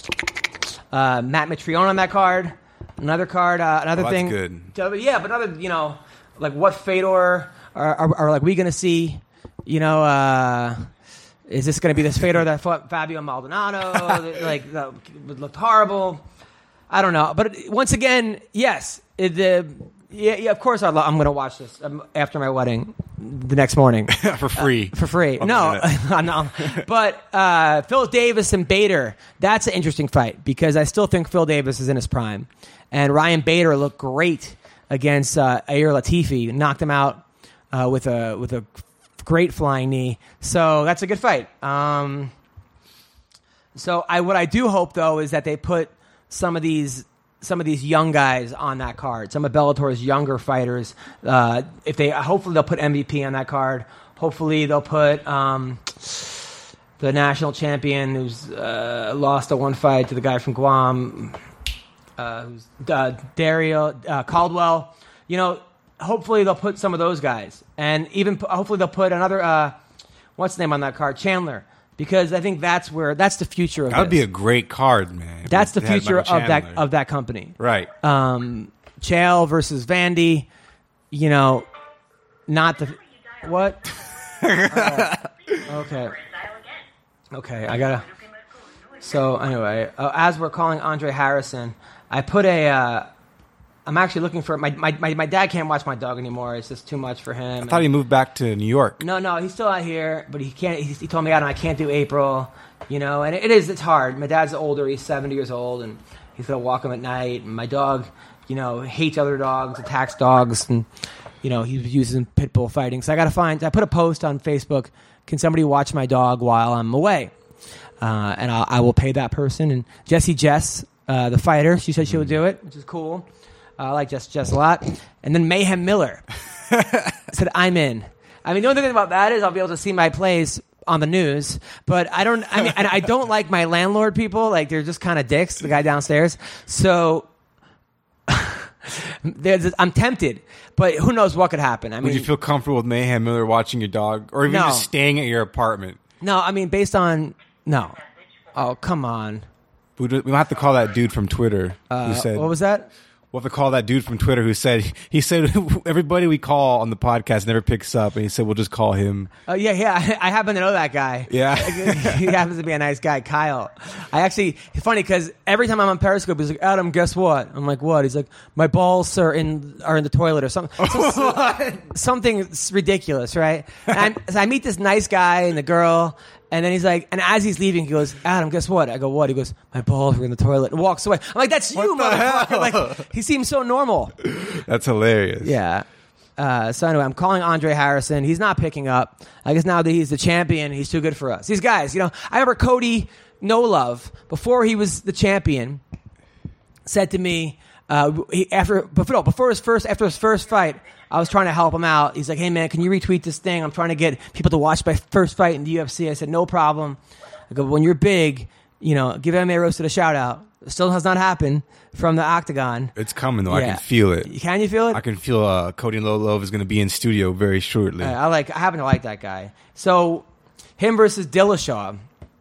A: uh, Matt Mitrione on that card. Another card, uh, another
B: Oh, that's
A: thing.
B: good.
A: Yeah, but other, you know, like what Fedor are, are, are like we going to see? You know, uh, is this going to be this Fedor that fought Fabio Maldonado? like, that looked horrible. I don't know. But once again, yes, it, uh, yeah, yeah, of course I'd lo- I'm going to watch this um, after my wedding the next morning.
B: for free.
A: Uh, for free.
B: On
A: No, no. But uh, Phil Davis and Bader, that's an interesting fight because I still think Phil Davis is in his prime. And Ryan Bader looked great against uh, Ayer Latifi, knocked him out uh, with a with a great flying knee. So that's a good fight. Um, so I what I do hope though is that they put some of these some of these young guys on that card. Some of Bellator's younger fighters. Uh, if they hopefully they'll put M V P on that card. Hopefully they'll put um, the national champion who's uh, lost a one fight to the guy from Guam. Uh, who's uh, Dario uh, Caldwell. You know, hopefully they'll put some of those guys, and even p- hopefully they'll put another. Uh, what's the name on that card? Chandler, because I think that's where that's the future of.
B: That would
A: this.
B: be a great card, man.
A: That's the
B: They had
A: future
B: Michael
A: of that
B: Chandler.
A: of that company,
B: Right.
A: Um, Chael versus Vandy. You know, not the what. Oh, okay. Okay, I gotta. So anyway, uh, as we're calling Andre Harrison, I put a. Uh, I'm actually looking for my, my my my dad can't watch my dog anymore. It's just too much for him.
B: I thought he moved back to New York.
A: No, no, he's still out here, but he can't. He, he told me, Adam, I can't do April. You know, and it, it is. It's hard. My dad's older. He's seventy years old, and he's gonna walk him at night. And my dog, you know, hates other dogs, attacks dogs, and you know he's using pit bull fighting. So I gotta find. I put a post on Facebook. Can somebody watch my dog while I'm away? Uh, and I'll, I will pay that person. And Jessie Jess, uh, the fighter, she said she would do it, which is cool. Uh, I like Jess Jess a lot. And then Mayhem Miller said, I'm in. I mean, the only thing about that is I'll be able to see my plays on the news, but I don't, I mean, and I don't like my landlord people. Like, they're just kind of dicks, the guy downstairs. So there's, I'm tempted, but who knows what could happen. I mean,
B: Would you feel comfortable with Mayhem Miller watching your dog, or even
A: No.
B: just staying at your apartment?
A: no, I mean, based on, no. Oh, come on.
B: We do- we might have to call that dude from Twitter
A: Uh,
B: who said.
A: what was that?
B: We'll have to call that dude from Twitter who said he said everybody we call on the podcast never picks up, and he said we'll just call him.
A: Oh, yeah, yeah. I, I happen to know that guy.
B: Yeah.
A: He happens to be a nice guy, Kyle. I actually, it's funny because every time I'm on Periscope, he's like, Adam, guess what? I'm like, what? He's like, my balls are in are in the toilet or something. So- so- something ridiculous, right? And I'm, so I meet this nice guy and the girl, and then he's like, and as he's leaving, he goes, Adam, guess what? I go, what? He goes, my balls are in the toilet, and walks away. I'm like, that's you,
B: What the
A: motherfucker.
B: hell?
A: Like, he seems so normal.
B: That's hilarious.
A: Yeah. Uh, so anyway, I'm calling Andre Harrison. He's not picking up. I guess now that he's the champion, he's too good for us. These guys, you know, I remember Cody No Love, before he was the champion, said to me, uh, he, after before, no, before his first after his first fight, I was trying to help him out. He's like, hey man, can you retweet this thing? I'm trying to get people to watch my first fight in the U F C. I said, no problem. I go, when you're big, you know, give M M A Roasted a shout out. It still has not happened from the Octagon.
B: It's coming though. I
A: Yeah.
B: can feel it.
A: Can you feel it?
B: I can feel uh, Cody Love is going to be in studio very shortly.
A: Uh, I like. I happen to like that guy. So, him versus Dillashaw.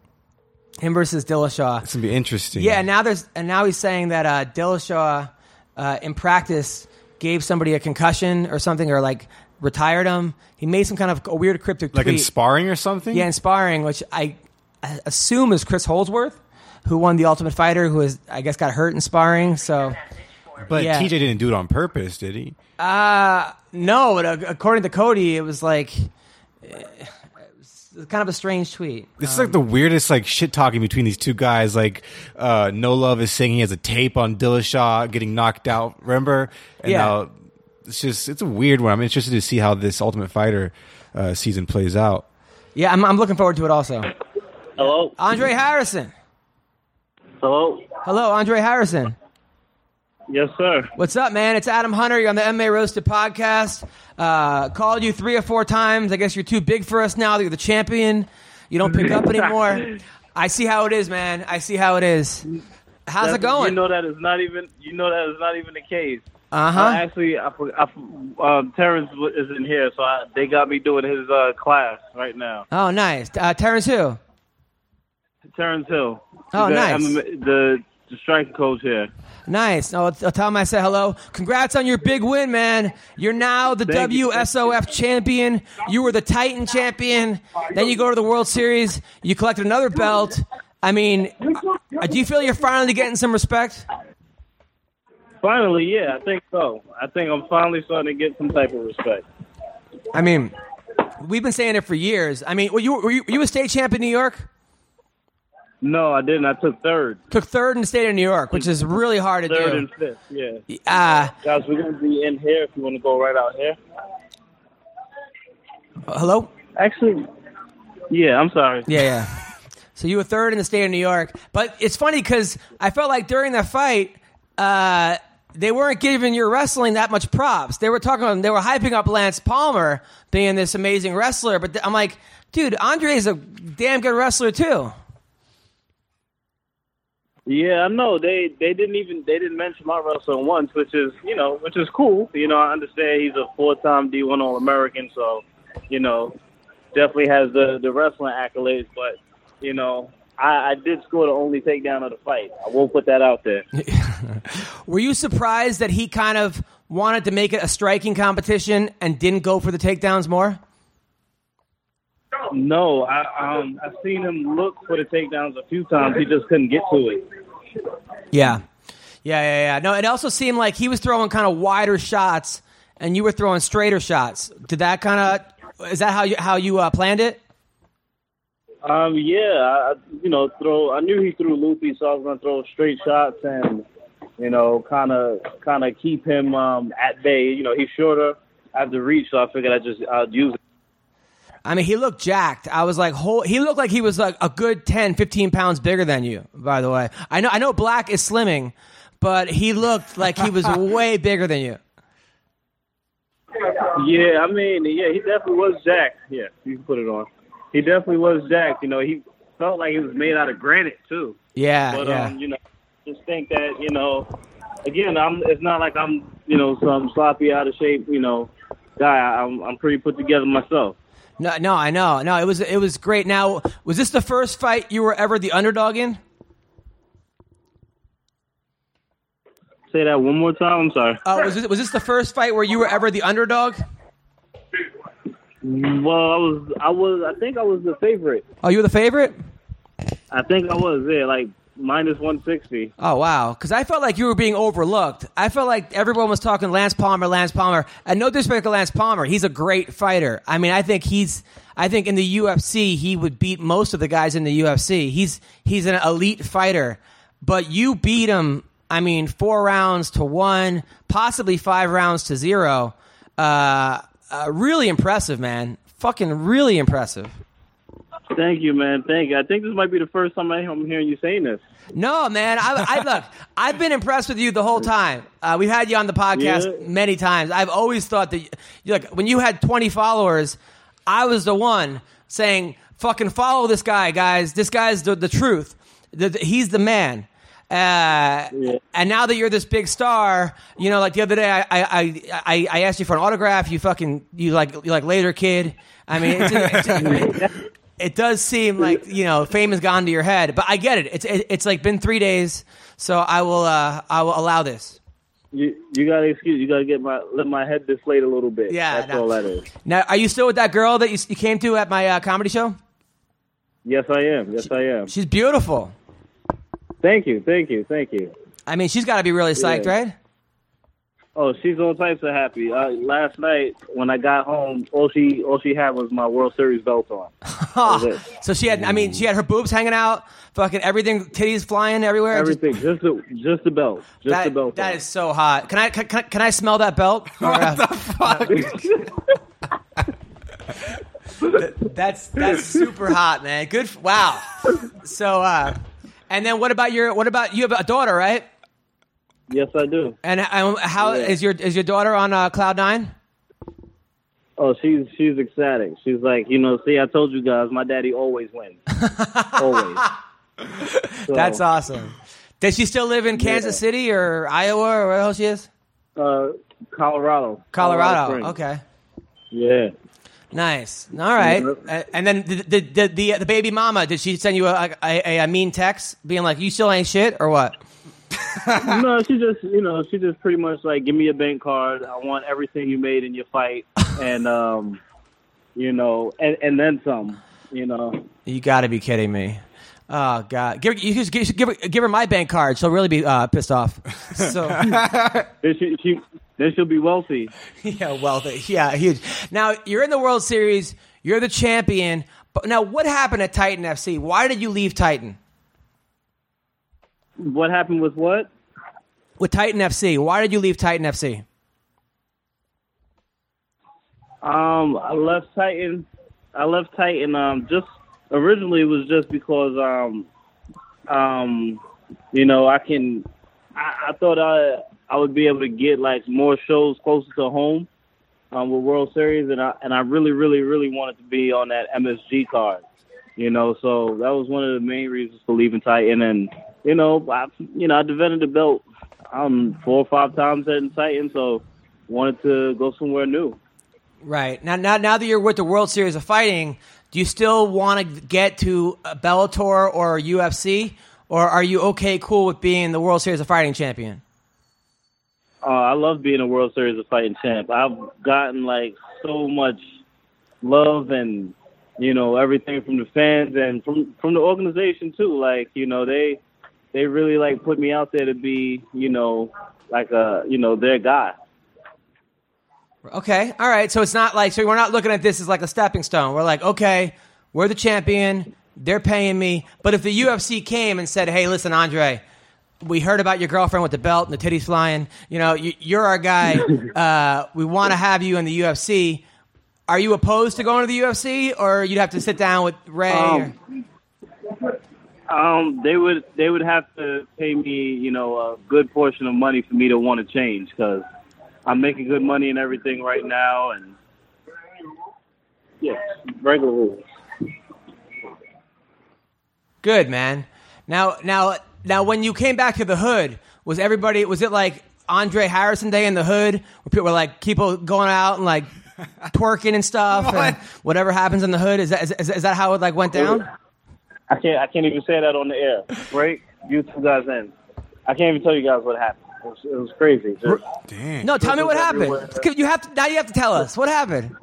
A: Him versus Dillashaw.
B: It's going to be interesting.
A: Yeah. Now there's and now he's saying that uh, Dillashaw, uh, in practice, gave somebody a concussion or something, or like retired him. He made some kind of a weird cryptic
B: like
A: tweet.
B: in sparring or something.
A: Yeah, in sparring, which I, I assume is Chris Holdsworth, who won the Ultimate Fighter, who has I guess got hurt in sparring. So.
B: But
A: Yeah.
B: T J didn't do it on purpose, did he?
A: Uh, no, but uh, according to Cody, it was like uh, it was kind of a strange tweet.
B: This is like the weirdest like shit talking between these two guys. Like uh, No Love is saying he has a tape on Dillashaw getting knocked out. Remember? And
A: Yeah.
B: now it's just it's a weird one. I'm interested to see how this Ultimate Fighter uh, season plays out.
A: Yeah, I'm, I'm looking forward to it also.
C: Hello?
A: Andre Harrison.
C: Hello?
A: Hello, Andre Harrison.
C: Yes, sir.
A: What's up, man? It's Adam Hunter. You're on the M M A Roasted podcast. Uh, called you three or four times. I guess you're too big for us now that you're the champion. You don't pick up anymore. I see how it is, man. I see how it is. How's
C: That's,
A: it going?
C: You know that is not even. You know that is not even the case.
A: Uh-huh.
C: Uh, actually, I, I, um, Terrence isn't here, so I, they got me doing his uh, class right now.
A: Oh, nice. Uh, Terrence who?
C: Terrence Hill.
A: Oh,
C: the,
A: nice.
C: I'm the, the striking coach here.
A: Nice. Oh, I'll, I'll tell him I said hello. Congrats on your big win, man. You're now the
C: Thank
A: W S O F
C: you.
A: champion. You were the Titan champion. Then you go to the World Series. You collected another belt. I mean, uh, do you feel you're finally getting some respect?
C: Finally, yeah, I think so. I think I'm finally starting to get some type of respect.
A: I mean, we've been saying it for years. I mean, were you, were you, were you a state champ in New York?
C: No, I didn't. I took third.
A: Took third in the state of New York, which is really hard to
C: Third
A: do.
C: and fifth, yeah.
A: Uh,
C: Guys, we're going to be in here if you want to go right out here.
A: uh, hello?
C: Actually, yeah, I'm sorry.
A: Yeah, yeah. So you were third in the state of New York. But it's funny because I felt like during that fight, uh, they weren't giving your wrestling that much props. They were talking, they were hyping up Lance Palmer being this amazing wrestler. But th- I'm like, dude, Andre's a damn good wrestler too.
C: Yeah, I know. They they didn't even they didn't mention my wrestling once, which is you know which is cool. You know, I understand he's a four-time D one All-American, so you know definitely has the the wrestling accolades. But you know, I, I did score the only takedown of the fight. I will put that out there.
A: Were you surprised that he kind of wanted to make it a striking competition and didn't go for the takedowns more?
C: No, I um I've seen him look for the takedowns a few times. He just couldn't get to it.
A: Yeah. Yeah, yeah, yeah. No, it also seemed like he was throwing kind of wider shots and you were throwing straighter shots. Did that kind of, is that how you, how you uh, planned it?
C: Um, yeah, I, you know, throw. I knew he threw loopy, so I was gonna throw straight shots and, you know, kind of, kind of keep him um, at bay. You know, he's shorter, I have to reach, so I figured I just I'd use it.
A: I mean, he looked jacked. I was like, whole, he looked like he was like a good ten, fifteen pounds bigger than you. By the way, I know, I know, Black is slimming, but he looked like he was way bigger than you.
C: Yeah, I mean, yeah, he definitely was jacked. Yeah, you can put it on. He definitely was jacked. You know, he felt like he was made out of granite too.
A: Yeah,
C: but
A: yeah.
C: um, you know, just think that you know, again, I'm. It's not like I'm, you know, some sloppy, out of shape, you know, guy. I'm, I'm pretty put together myself.
A: No, no, I know. No, it was it was great. Now, was this the first fight you were ever the underdog in?
C: Say that one more time. I'm sorry.
A: Uh, was this was this the first fight where you were ever the underdog?
C: Well, I was, I was, I think I was the favorite.
A: Oh, you were the favorite?
C: I think I was there, like minus one sixty.
A: Oh, wow. Because I felt like you were being overlooked. I felt like everyone was talking Lance Palmer, Lance Palmer. And no disrespect to Lance Palmer. He's a great fighter. I mean, I think he's, I think in the U F C, he would beat most of the guys in the U F C. He's, he's an elite fighter. But you beat him, I mean, four rounds to one, possibly five rounds to zero. Uh, uh, really impressive, man. Fucking really impressive.
C: Thank you, man. Thank you. I think this might be the first time I'm hearing you saying this.
A: No, man. I, I look. I've been impressed with you the whole time. Uh, we've had you on the podcast
C: Yeah.
A: many times. I've always thought that, you, like, when you had twenty followers, I was the one saying, "Fucking follow this guy, guys. This guy's the the truth. The, the, he's the man." Uh,
C: Yeah.
A: And now that you're this big star, you know, like the other day, I I, I, I asked you for an autograph. You fucking you like you like later, kid. I mean, it's, it's, it does seem like, you know, fame has gone to your head, but I get it. It's it, it's like been three days, so I will uh, I will allow this.
C: You you gotta excuse. You gotta get my let my head deflate a little bit.
A: Yeah,
C: that's
A: no.
C: all that is.
A: Now, are you still with that girl that you, you came to at my uh, comedy show?
C: Yes, I am. Yes, I am.
A: She's beautiful.
C: Thank you. Thank you. Thank you.
A: I mean, she's got to be really psyched,
C: Yeah.
A: right?
C: Oh, she's all types of happy. Uh, last night when I got home, all she all she had was my World Series belt on. That was it.
A: So she had, I mean, she had her boobs hanging out, fucking everything, titties flying everywhere. Just-
C: Everything, just the just the belt, just
A: that,
C: the belt.
A: that
C: on.
A: is so hot. Can I can, can I- can I smell that belt? Or, uh, that's that's super hot, man. Good. f- Wow. So, uh, and then what about your? What about you? Have a daughter, right?
C: Yes, I do.
A: And um, how
C: Yeah.
A: is your is your daughter on uh, Cloud Nine?
C: Oh, she's she's ecstatic. She's like, you know, see, I told you guys, my daddy always wins. Always. So,
A: That's awesome. Does she still live in Kansas
C: Yeah.
A: City or Iowa or where the hell she is?
C: Uh, Colorado.
A: Colorado.
C: Springs.
A: Okay.
C: Yeah.
A: Nice. All right.
C: Yeah.
A: Uh, and then the the, the the the baby mama, did she send you a, a, a mean text being like, "You still ain't shit" or what?
C: No, she just, you know, she just pretty much like, give me a bank card. I want everything you made in your fight, and um, you know, and and then some. You know.
A: You got to be kidding me. Oh God! Give, you just give, give her give her my bank card. She'll really be uh, pissed off. So
C: Then she, she then she'll be wealthy.
A: yeah, well, yeah, huge. Now you're in the World Series. You're the champion. But now, what happened at Titan F C? Why did you leave Titan?
C: What happened with what?
A: With Titan F C, why did you leave Titan F C?
C: Um, I left Titan. I left Titan. Um, just originally it was just because um, um, you know, I can. I, I thought I I would be able to get like more shows closer to home, um, with World Series, and I and I really, really, really wanted to be on that M S G card. You know, so that was one of the main reasons for leaving Titan. And you know, I you know I defended the belt um four or five times in Titan, so wanted to go somewhere new.
A: Right. Now, now, now that you're with the World Series of Fighting, do you still want to get to uh, Bellator or U F C, or are you okay, cool with being the World Series of Fighting champion?
C: Uh, I love being a World Series of Fighting champ. I've gotten like so much love and you know everything from the fans and from from the organization too. Like you know they they really like put me out there to be you know like a you know their guy.
A: Okay, all right. So it's not like, so we're not looking at this as like a stepping stone. We're like, okay, we're the champion. They're paying me. But if the U F C came and said, hey, listen, Andre, we heard about your girlfriend with the belt and the titties flying. You know, you, you're our guy. Uh, we want to have you in the U F C. Are you opposed to going to the U F C, or you'd have to sit down with Ray?
C: Um,
A: or?
C: Um, they would they would have to pay me you know a good portion of money for me to want to change because I'm making good money and everything right now, and yeah, regular rules.
A: Good, man. Now, now, now, when you came back to the hood, was everybody? Was it like Andre Harrison Day in the hood, where people were like people going out and like twerking and stuff,
B: What?
A: and whatever happens in the hood? Is that is, is, is that how it like went down?
C: I can't I can't even say that on the air. Break you two guys in. I can't even tell you guys what happened. It was, it was crazy. Just,
B: Dang.
A: No, tell me what
C: Everywhere.
A: happened. You have to now. You have to tell us what happened.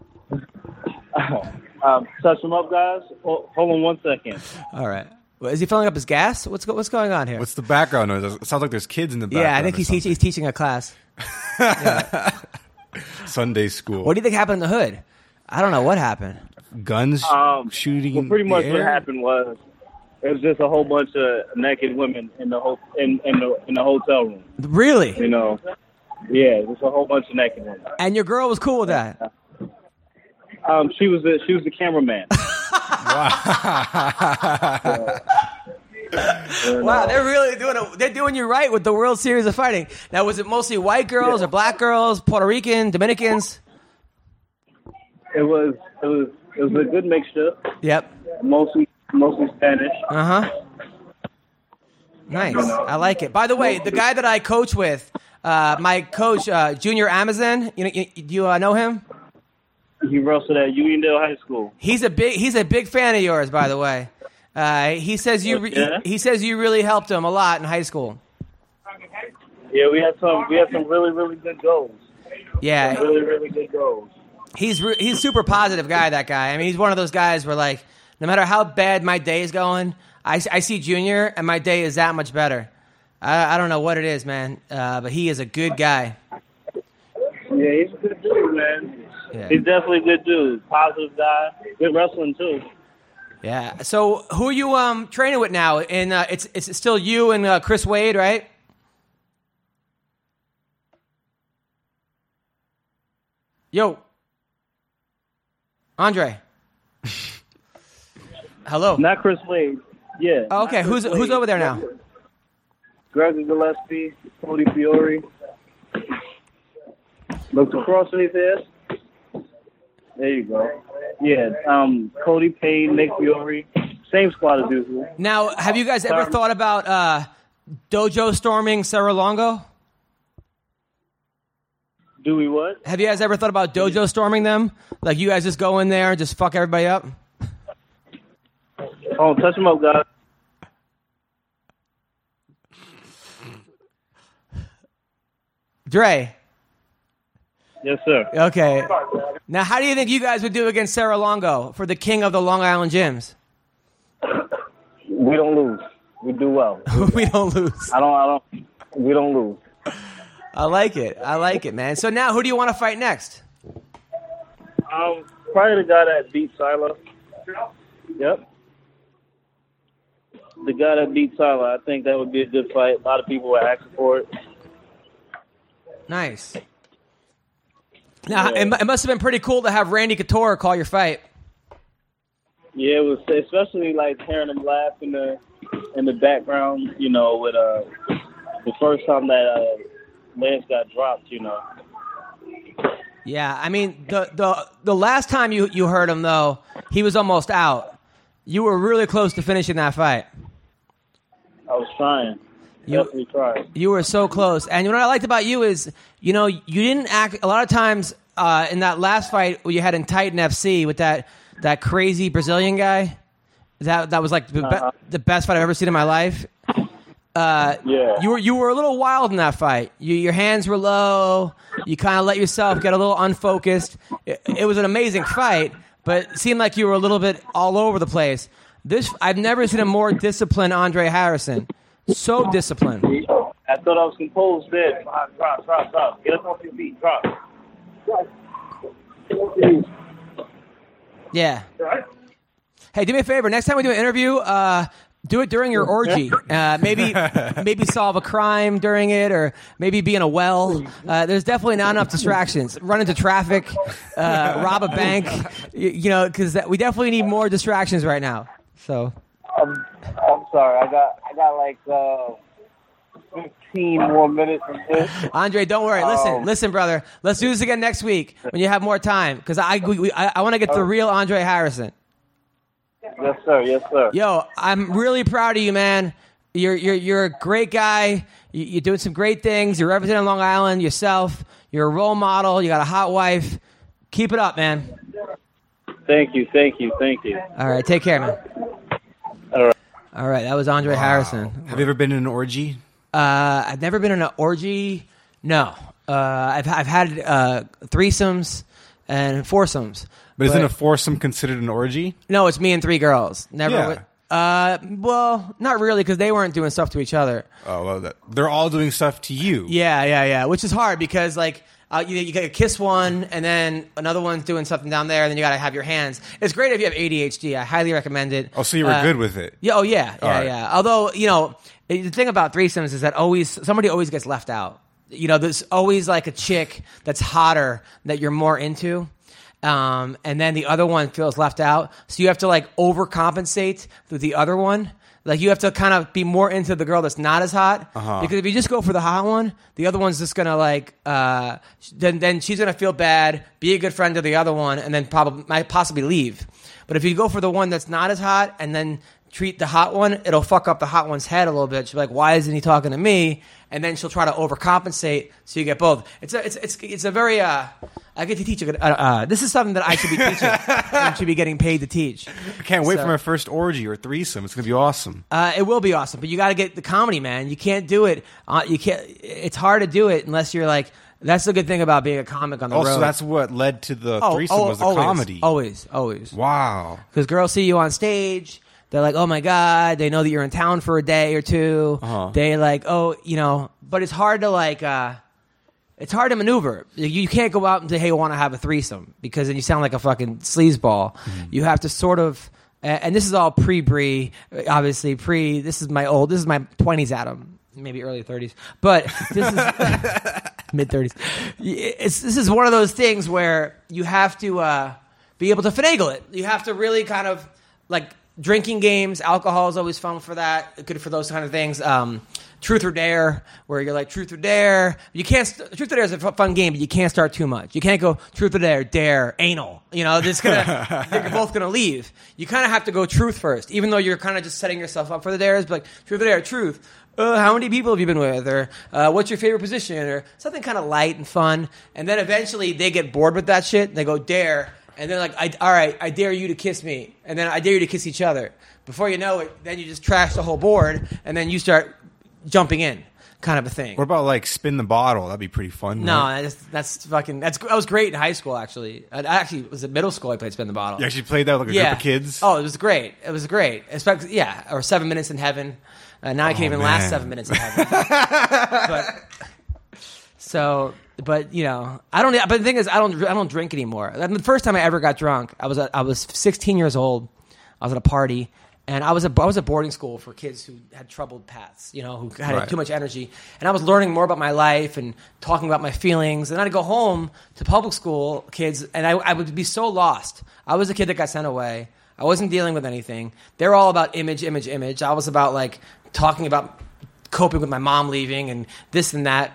C: um, touch them up, guys. Hold, hold on one second.
A: All right. Well, is he filling up his gas? What's go, what's going on here?
B: What's the background noise? It sounds like there's kids in the background.
A: yeah, I think
B: or
A: he's teaching. He's teaching a class.
B: something. Sunday school.
A: What do you think happened in the hood? I don't know what happened.
B: Guns
C: Um,
B: shooting.
C: Well, pretty
B: in
C: much
B: the
C: what
B: air?
C: happened was it was just a whole bunch of naked women in the ho- in, in the in the hotel room.
A: Really?
C: You know, yeah, just a whole bunch of naked women.
A: And your girl was cool with that?
C: Um, she was the she was the cameraman.
A: Wow, they're really doing it. They're doing you right with the World Series of Fighting. Now, was it mostly white girls or black girls, Puerto Rican, Dominicans?
C: It was it was it was a good mixture.
A: Yep.
C: Mostly mostly Spanish.
A: Uh huh. Nice. I like it. By the way, the guy that I coach with, uh, my coach, uh, Junior Amazon. You know, you, do you uh, know him?
C: He wrestled at Uniondale High School.
A: He's a big. He's a big fan of yours. By the way, uh, he says you. Re-
C: Yeah?
A: he, he says you really helped him a lot in high school.
C: Yeah, we had some we had some really really good goals.
A: Yeah.
C: Some really really good goals.
A: He's re- he's a super positive guy, that guy. I mean, he's one of those guys where, like, no matter how bad my day is going, I, I see Junior, and my day is that much better. I, I don't know what it is, man, uh, but he is a good guy.
C: Yeah, he's a good dude, man.
A: Yeah.
C: He's definitely a good dude. Positive guy. Good wrestling, too.
A: Yeah. So who are you um, training with now? And uh, it's it's still you and uh, Chris Wade, right? Yo. Andre. Hello.
C: Not Chris Wade. Yeah.
A: Oh, okay,
C: not Chris
A: who's who's
C: Wade.
A: over there now?
C: Gregor Gillespie, Cody Fiore. Look across his head. There you go. Yeah, um, Cody Payne, Nick Fiore. Same squad as usual.
A: Now, have you guys ever thought about uh, dojo storming Sarah Longo?
C: Do we what?
A: Have you guys ever thought about dojo storming them? Like you guys just go in there and just fuck everybody up?
C: Oh, touch them up, guys.
A: Dre.
C: Yes, sir.
A: Okay. Now, how do you think you guys would do against Sarah Longo for the king of the Long Island gyms?
C: We don't lose. We do well.
A: We don't lose.
C: I don't. I don't. We don't lose.
A: I like it. I like it, man. So now, who do you want to fight next?
C: Um, probably the guy that beat Silo. Yep. The guy that beat Silo. I think that would be a good fight. A lot of people were asking for it.
A: Nice. Now, it, it must have been pretty cool to have Randy Couture call your fight.
C: Yeah, it was, especially like hearing him laugh in the in the background. You know, with uh the first time that uh, Lance got dropped. You know.
A: Yeah, I mean the the the last time you you heard him though, he was almost out. You were really close to finishing that fight.
C: I was trying.
A: You,
C: Definitely tried.
A: You were so close. And what I liked about you is, you know, you didn't act a lot of times uh, in that last fight you had in Titan F C with that that crazy Brazilian guy. That that was like the,
C: uh-huh.
A: be- the best fight I've ever seen in my life. Uh,
C: yeah.
A: You were you were a little wild in that fight. You, your hands were low. You kind of let yourself get a little unfocused. It, it was an amazing fight, but it seemed like you were a little bit all over the place. This I've never seen a more disciplined Andre Harrison. So disciplined.
C: I thought I was composed there. Drop, drop, drop, drop. Get up off your feet. Drop.
A: Yeah. Hey, do me a favor. Next time we do an interview, uh, do it during your orgy. Uh, maybe maybe solve a crime during it, or maybe be in a well. Uh, there's definitely not enough distractions. Run into traffic, uh, rob a bank. You, you know, because we definitely need more distractions right now. So.
C: I'm, I'm sorry. I got I got like uh, fifteen more minutes of this.
A: Andre, don't worry. Listen,
C: um,
A: listen, brother. Let's do this again next week when you have more time, because I we, I, I want to get the real Andre Harrison.
C: Yes, sir. Yes, sir.
A: Yo, I'm really proud of you, man. You're you're you're a great guy. You, you're doing some great things. You're representing Long Island yourself. You're a role model. You got a hot wife. Keep it up, man.
C: Thank you. Thank you. Thank you.
A: All right, take care, man.
C: All right.
A: All right, that was Andre
B: Wow.
A: Harrison.
B: Have you ever been in an orgy?
A: Uh, I've never been in an orgy. No. Uh, I've I've had uh, threesomes and foursomes.
B: But isn't a foursome considered an orgy?
A: No, it's me and three girls. Never.
B: Yeah.
A: w- Uh, well, not really, because they weren't doing stuff to each other.
B: Oh, well, that, they're all doing stuff to you.
A: Yeah, yeah, yeah. Which is hard because like uh, you you got to kiss one, and then another one's doing something down there, and then you got to have your hands. It's great if you have A D H D. I highly recommend it.
B: Oh, so you were
A: Uh,
B: good with it.
A: Yeah. Oh, yeah. Yeah,
B: right.
A: yeah. Although you know the thing about threesomes is that always somebody always gets left out. You know, there's always like a chick that's hotter that you're more into. Um, and then the other one feels left out. So you have to like overcompensate with the other one. Like you have to kind of be more into the girl that's not as hot.
B: Uh-huh.
A: Because if you just go for the hot one, the other one's just gonna like, uh, then then she's gonna feel bad, be a good friend to the other one, and then probably might possibly leave. But if you go for the one that's not as hot and then treat the hot one, it'll fuck up the hot one's head a little bit. She'll be like, "Why isn't he talking to me?" And then she'll try to overcompensate, so you get both. It's a, it's it's it's a very. Uh, I get to teach. A, uh, uh, this is something that I should be teaching. I should be getting paid to teach.
B: I can't wait
A: So-
B: for my first orgy or threesome. It's going to be awesome.
A: Uh, it will be awesome, but you got to get the comedy, man. You can't do it. Uh, you can't. It's hard to do it unless you're like. That's the good thing about being a comic on the
B: Also,
A: road.
B: that's what led to the
A: Oh,
B: threesome
A: oh,
B: was the
A: always,
B: comedy.
A: Always, always.
B: Wow.
A: Because girls see you on stage, they're like, "Oh my god!" They know that you're in town for a day or two.
B: Uh-huh.
A: They like, "Oh, you know." But it's hard to like. Uh, it's hard to maneuver. You you can't go out and say, "Hey, I want to have a threesome," because then you sound like a fucking sleazeball.
B: Mm-hmm.
A: You have to sort of. And this is all pre-Bree, obviously pre. This is my old. This is my twenties, Adam. Maybe early thirties, but this is mid thirties. It's this is one of those things where you have to uh, be able to finagle it. You have to really kind of like drinking games. Alcohol is always fun for that. Good for those kind of things. Um, truth or dare, where you're like truth or dare. You can't st- truth or dare is a f- fun game, but you can't start too much. You can't go truth or dare, dare, anal. You know, this gonna you're both gonna leave. You kind of have to go truth first, even though you're kind of just setting yourself up for the dares. But like truth or dare, truth. Uh, how many people have you been with? Or uh, what's your favorite position? Or something kind of light and fun. And then eventually they get bored with that shit. They go dare. And they're like, I, all right, I dare you to kiss me. And then I dare you to kiss each other. Before you know it, then you just trash the whole board. And then you start jumping in, kind of a thing.
B: What about like spin the bottle? That'd be pretty fun.
A: No,
B: right?
A: that's, that's fucking, that's, that was great in high school, actually. I actually was in middle school, I played spin the bottle.
B: You actually played that with like a
A: yeah.
B: group of kids?
A: Oh, it was great. It was great. Especially, yeah, or seven minutes in heaven. Uh, now I can't
B: Oh,
A: even
B: man.
A: last seven minutes in heaven. but so, but you know, I don't. But the thing is, I don't. I don't drink anymore. I mean, the first time I ever got drunk, I was at, I was sixteen years old. I was at a party, and I was a I was at boarding school for kids who had troubled paths. You know, who had
B: Right.
A: too much energy, and I was learning more about my life and talking about my feelings. And I'd go home to public school kids, and I, I would be so lost. I was a kid that got sent away. I wasn't dealing with anything. They're all about image, image, image. I was about like talking about coping with my mom leaving and this and that.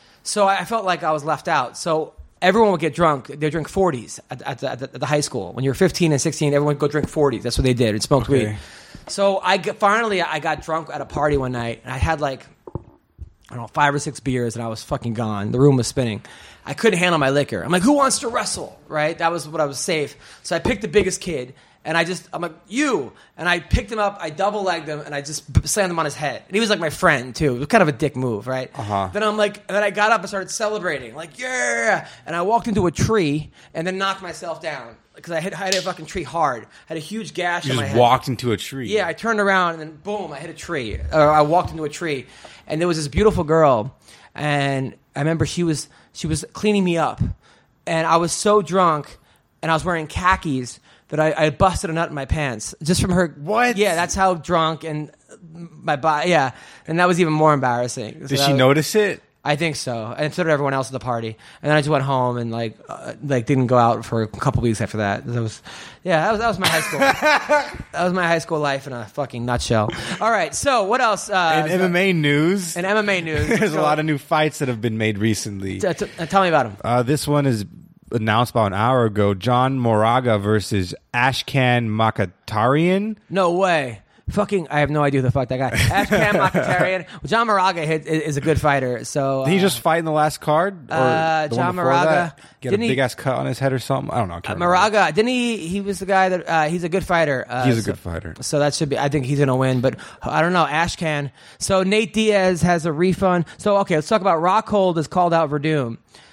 A: So I felt like I was left out. So everyone would get drunk. They'd drink forties at, at, the, at, the, at the high school. When you were fifteen and sixteen, everyone would go drink forties. That's what they did. And smoked
B: Okay.
A: weed. So I got, finally I got drunk at a party one night. And I had like, I don't know, five or six beers, and I was fucking gone. The room was spinning. I couldn't handle my liquor. I'm like, who wants to wrestle? Right? That was what I was safe. So I picked the biggest kid. And I just, I'm like, you. And I picked him up, I double-legged him, and I just b- slammed him on his head. And he was like my friend, too. It was kind of a dick move, right?
B: Uh-huh.
A: Then I'm like, and then I got up and started celebrating. Like, yeah! And I walked into a tree and then knocked myself down. Because I hit, I hit a fucking tree hard. I had a huge gash
B: You
A: on my
B: just
A: head.
B: walked into a tree.
A: Yeah, I turned around and then boom, I hit a tree. Or I walked into a tree, and there was this beautiful girl, and I remember she was she was cleaning me up, and I was so drunk, and I was wearing khakis that I, I busted a nut in my pants just from her.
B: What?
A: Yeah, that's how drunk and my body. Yeah, and that was even more embarrassing. So
B: Did
A: that
B: she
A: was-
B: notice it?
A: I think so, and so did everyone else at the party. And then I just went home and like, uh, like didn't go out for a couple weeks after that. That was, yeah, that was that was my high school. That was my high school life in a fucking nutshell. All right, so what else? Uh,
B: In M M A news,
A: in M M A news,
B: there's a lot of new fights that have been made recently.
A: T- t- tell me about them.
B: Uh, this one is announced about an hour ago. John Moraga versus Ashkan Makatarian.
A: No way. Fucking, I have no idea who the fuck that guy. Ashkan Makatarian. Well, John Moraga hit, is a good fighter. So
B: Did he
A: uh,
B: just fight in the last card? Or
A: uh,
B: the
A: John
B: one before
A: Moraga.
B: that? Get a
A: Didn't he-
B: big ass cut on his head or something? I don't know. I
A: uh,
B: can't remember.
A: Moraga, didn't he? He was the guy that uh, he's a good fighter. Uh,
B: He's a
A: so-
B: good fighter.
A: So that should be. I think he's going to win, but I don't know. Ashkan. So Nate Diaz has a refund. So okay, let's talk about Rockhold has called out Verdum.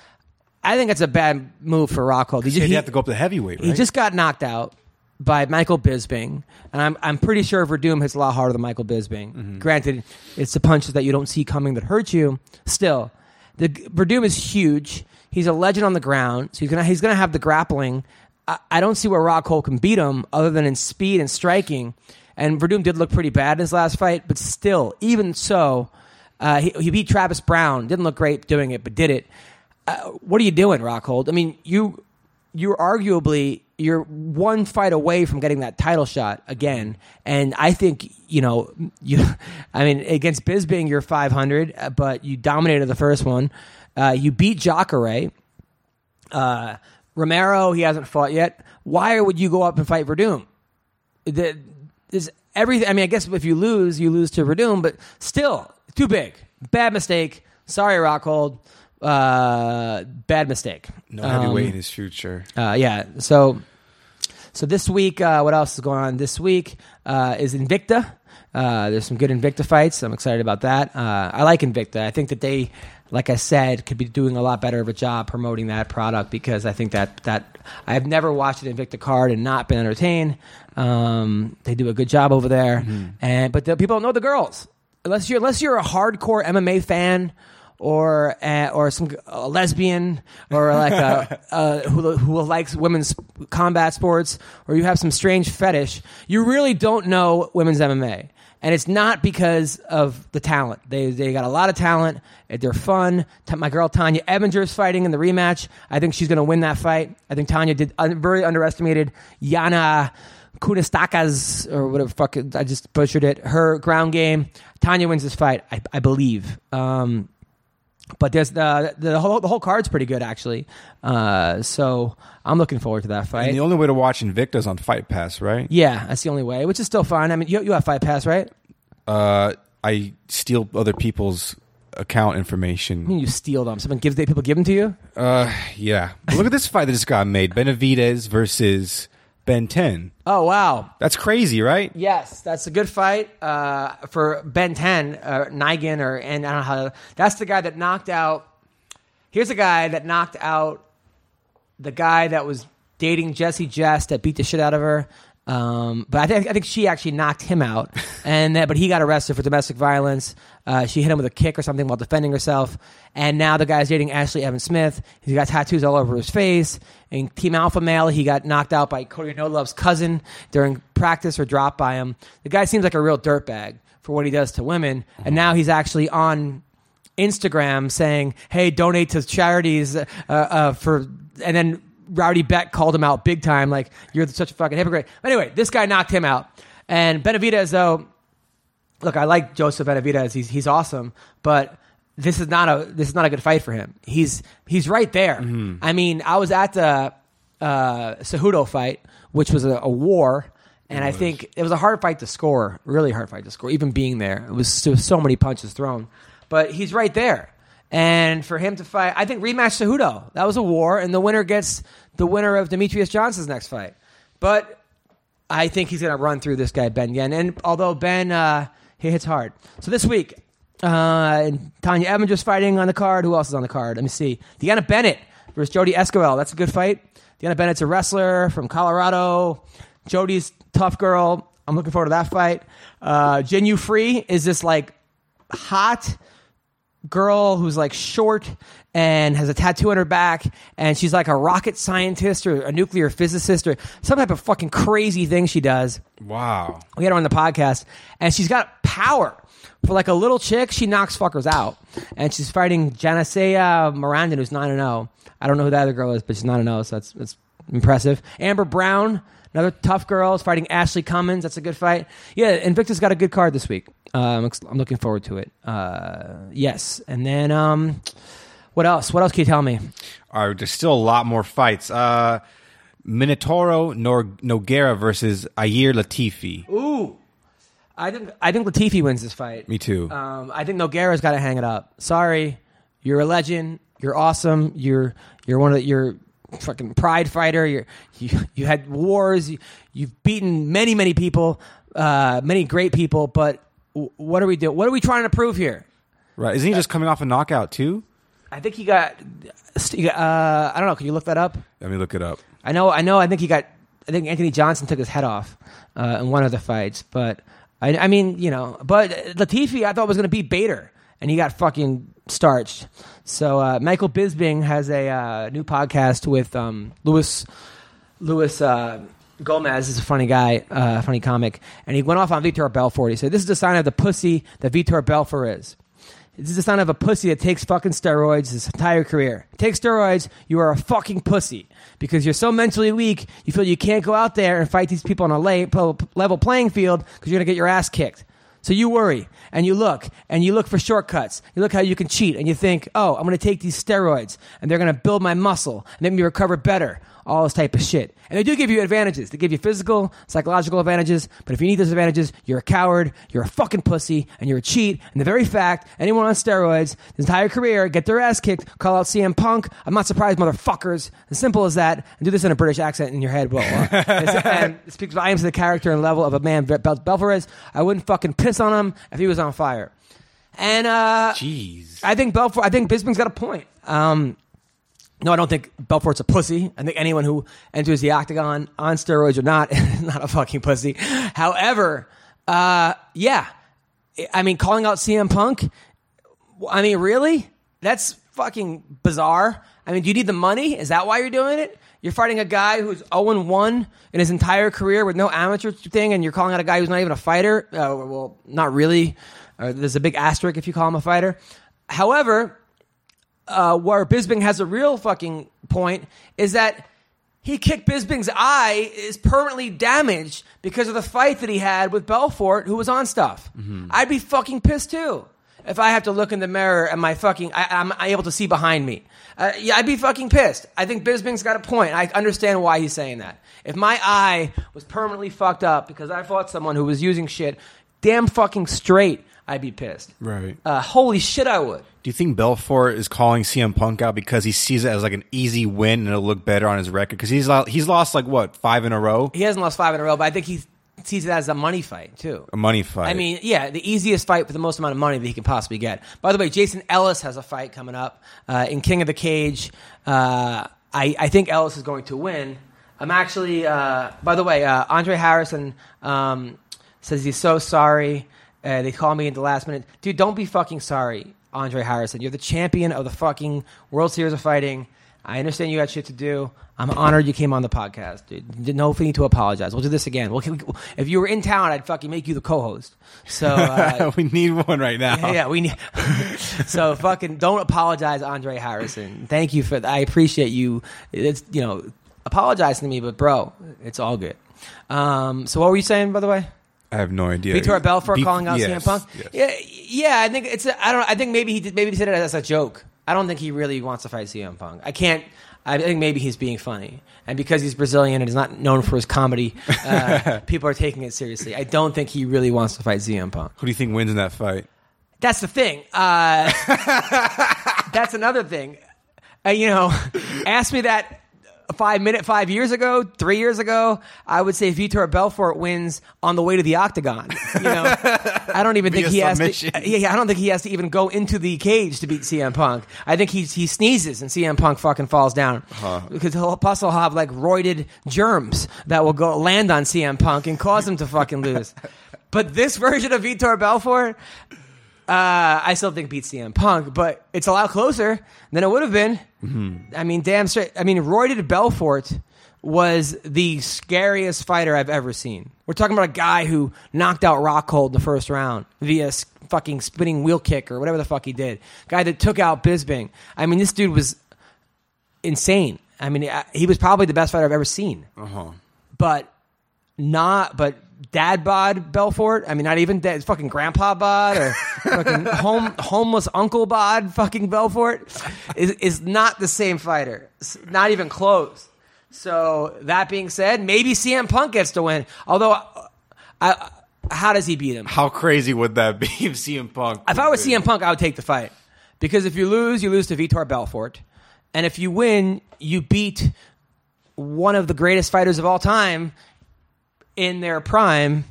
A: I think it's a bad move for Rockhold. He,
B: He,
A: he,
B: you have to go up to heavyweight, right?
A: he just got knocked out by Michael Bisping, and I'm I'm pretty sure Verdum hits a lot harder than Michael Bisping.
B: Mm-hmm.
A: Granted, it's the punches that you don't see coming that hurt you. Still, the Verdum is huge. He's a legend on the ground, so he's gonna he's gonna have the grappling. I, I don't see where Rockhold can beat him other than in speed and striking. And Verdum did look pretty bad in his last fight, but still, even so, uh, he, he beat Travis Brown. Didn't look great doing it, but did it. Uh, what are you doing, Rockhold? I mean, you you're arguably you're one fight away from getting that title shot again, and I think you know you. I mean, against Bisping, you're five hundred, uh, but you dominated the first one. Uh, you beat Jacare. Uh, Romero, he hasn't fought yet. Why would you go up and fight Verdum? The, there's everything. I mean, I guess if you lose, you lose to Verdum, but still too big. Bad mistake. Sorry, Rockhold. Uh, bad mistake.
B: no heavyweight
A: Um,
B: in his future.
A: uh, yeah. So, so this week, uh, what else is going on this week? Uh, is Invicta. Uh, there's some good Invicta fights. I'm excited about that. Uh, I like Invicta. I think that they, like I said, could be doing a lot better of a job promoting that product because I think that that I've never watched an Invicta card and not been entertained. Um, they do a good job over there,
B: Mm-hmm.
A: and but the, people don't know the girls unless you're unless you're a hardcore M M A fan. Or uh, or some a lesbian, or like a, uh, who who likes women's combat sports, or you have some strange fetish. You really don't know women's M M A, and it's not because of the talent. They they got a lot of talent. They're fun. T- My girl Tanya Ebinger is fighting in the rematch. I think she's going to win that fight. I think Tanya did un- very underestimated Yana Kunistakas, or whatever fuck it, I just butchered it. Her ground game. Tanya wins this fight, I, I believe. Um, but there's the the whole the whole card's pretty good actually. Uh, so I'm looking forward to that fight.
B: And the only way to watch Invicta's on Fight Pass, right?
A: Yeah, that's the only way, which is still fine. I mean, you you have Fight Pass, right?
B: Uh, I steal other people's account
A: I
B: information.
A: mean, you steal them. Someone gives they people give them to you.
B: Uh, yeah. But look at this fight that just got made: Benavidez versus Ben ten.
A: Oh wow.
B: That's crazy, right?
A: Yes, that's a good fight uh, for Ben ten, uh, Nigan, or and I don't know how. To, that's the guy that knocked out. Here's a guy that knocked out the guy that was dating Jessie Jess that beat the shit out of her. Um, but I think I think she actually knocked him out, and that, but he got arrested for domestic violence. Uh, she hit him with a kick or something while defending herself, and now the guy's dating Ashley Evans Smith. He's got tattoos all over his face. In Team Alpha Male, he got knocked out by Cody No Love's cousin during practice or dropped by him. The guy seems like a real dirtbag for what he does to women, and now he's actually on Instagram saying, "Hey, donate to charities uh, uh, for," and then Rowdy Beck called him out big time, like, you're such a fucking hypocrite. Anyway, this guy knocked him out. And Benavidez, though, look, I like Joseph Benavidez. He's he's awesome, but this is not a this is not a good fight for him. He's he's right there. Mm-hmm. I mean, I was at the uh, Cejudo fight, which was a, a war, and I think it was a hard fight to score, really hard fight to score, even being there. It was, there was so many punches thrown. But he's right there. And for him to fight, I think rematch Cejudo. That was a war, and the winner gets the winner of Demetrius Johnson's next fight. But I think he's going to run through this guy, Ben Yen. And although Ben, uh, he hits hard. So this week, uh, Tanya Evans just fighting on the card. Who else is on the card? Let me see. Deanna Bennett versus Jody Esquivel. That's a good fight. Deanna Bennett's a wrestler from Colorado. Jody's tough girl. I'm looking forward to that fight. Uh, Jin Yu Free is this like hot girl who's like short and has a tattoo on her back, and she's like a rocket scientist or a nuclear physicist or some type of fucking crazy thing she does.
B: Wow.
A: We had her on the podcast, and she's got power. For like a little chick, she knocks fuckers out. And she's fighting Janacea Miranda, who's nine and oh. I don't know who that other girl is, but she's nine and oh, so that's, that's impressive. Amber Brown, another tough girl, is fighting Ashley Cummins. That's a good fight. Yeah, Invictus got a good card this week. Uh, I'm, I'm looking forward to it. Uh, yes. And then, um, what else? What else can you tell me?
B: All right, there's still a lot more fights. Uh, Minotauro Nor- Nogueira versus Yair Latifi.
A: Ooh. I think I think Latifi wins this fight.
B: Me too.
A: Um, I think Nogueira's got to hang it up. Sorry, you're a legend. You're awesome. You're you're one of the, you're fucking pride fighter. You're, you you had wars. You, you've beaten many many people, uh, many great people. But w- what are we doing? What are we trying to prove here?
B: Right? Isn't he just coming off a knockout too?
A: I think he got. Uh, I don't know. Can you look that up?
B: Let me look it up.
A: I know. I know. I think he got. I think Anthony Johnson took his head off uh, in one of the fights, but. I, I mean, you know, but Latifi I thought was going to beat Bader, and he got fucking starched. So uh, Michael Bisping has a uh, new podcast with um, Louis Louis uh, Gomez. Is a funny guy, uh, funny comic, and he went off on Vitor Belfort. He said, "This is the sign of the pussy that Vitor Belfort is. This is the sign of a pussy that takes fucking steroids his entire career. Take steroids, you are a fucking pussy. Because you're so mentally weak, you feel you can't go out there and fight these people on a level playing field because you're going to get your ass kicked. So you worry, and you look, and you look for shortcuts. You look how you can cheat, and you think, oh, I'm going to take these steroids, and they're going to build my muscle, and make me recover better. All this type of shit. And they do give you advantages. They give you physical, psychological advantages, but if you need those advantages, you're a coward, you're a fucking pussy, and you're a cheat. And the very fact, anyone on steroids, his entire career, get their ass kicked, call out C M Punk, I'm not surprised, motherfuckers. As simple as that, and do this in a British accent in your head. Well, uh, and it speaks volumes to the character and level of a man, Bel- Belfort. I wouldn't fucking piss on him if he was on fire. And, uh...
B: Jeez.
A: I think Belfort, I think Bisping's got a point. Um... No, I don't think Belfort's a pussy. I think anyone who enters the octagon on steroids or not is not a fucking pussy. However, uh, yeah. I mean, calling out C M Punk, I mean, really? That's fucking bizarre. I mean, do you need the money? Is that why you're doing it? You're fighting a guy who's oh and one in his entire career with no amateur thing, and you're calling out a guy who's not even a fighter? Uh, well, not really. Uh, there's a big asterisk if you call him a fighter. However... Uh, where Bisping has a real fucking point is that he kicked Bisping's eye is permanently damaged because of the fight that he had with Belfort, who was on stuff. Mm-hmm. I'd be fucking pissed too if I have to look in the mirror and my fucking I, I'm able to see behind me. Uh, yeah, I'd be fucking pissed. I think Bisping's got a point. I understand why he's saying that. If my eye was permanently fucked up because I fought someone who was using shit damn fucking straight, I'd be pissed.
B: Right.
A: Uh, holy shit, I would.
B: Do you think Belfort is calling C M Punk out because he sees it as like an easy win and it'll look better on his record? Because he's lo- he's lost like what, five in a row?
A: He hasn't lost five in a row, but I think he sees it as a money fight too.
B: A money fight.
A: I mean, yeah, the easiest fight for the most amount of money that he can possibly get. By the way, Jason Ellis has a fight coming up uh, in King of the Cage. Uh, I, I think Ellis is going to win. I'm actually, uh, by the way, uh, Andre Harrison um, says he's so sorry. Uh, they call me in the last minute. Dude, don't be fucking sorry, Andre Harrison. You're the champion of the fucking World Series of Fighting. I understand you had shit to do. I'm honored you came on the podcast, dude. No need to apologize. We'll do this again. We'll, if you were in town, I'd fucking make you the co-host. So uh,
B: we need one right now.
A: Yeah, yeah we need. So fucking don't apologize, Andre Harrison. Thank you for. I appreciate you. It's you know apologizing to me, but bro, it's all good. Um, so what were you saying, by the way?
B: I have no idea.
A: Vitor Belfort
B: Be-
A: calling out
B: yes,
A: C M Punk.
B: Yes.
A: Yeah, yeah. I think it's. A, I don't. I think maybe he did. Maybe he said it as a joke. I don't think he really wants to fight C M Punk. I can't. I think maybe he's being funny, and because he's Brazilian and is not known for his comedy, uh, people are taking it seriously. I don't think he really wants to fight C M Punk.
B: Who do you think wins in that fight?
A: That's the thing. Uh, that's another thing. Uh, you know, ask me that. Five minute, five years ago, three years ago, I would say Vitor Belfort wins on the way to the octagon. You know, I don't even think he has to. Yeah, I don't think he has to even go into the cage to beat C M Punk. I think he he sneezes and C M Punk fucking falls down huh. because he'll plus he'll have like roided germs that will go land on C M Punk and cause him to fucking lose. But this version of Vitor Belfort, uh, I still think beats C M Punk, but it's a lot closer than it would have been. Mm-hmm. I mean, damn straight. I mean, roided Belfort was the scariest fighter I've ever seen. We're talking about a guy who knocked out Rockhold in the first round via fucking spinning wheel kick or whatever the fuck he did. Guy that took out Bisping. I mean, this dude was insane. I mean, he was probably the best fighter I've ever seen.
B: Uh-huh.
A: But not, but dad bod Belfort. I mean, not even dad, fucking grandpa bod or fucking home, homeless uncle bod fucking Belfort is, is not the same fighter. It's not even close. So that being said, maybe C M Punk gets to win. Although, I, I, how does he beat him?
B: How crazy would that be if C M Punk?
A: If I was C M Punk, I would take the fight. Because if you lose, you lose to Vitor Belfort. And if you win, you beat one of the greatest fighters of all time in their prime,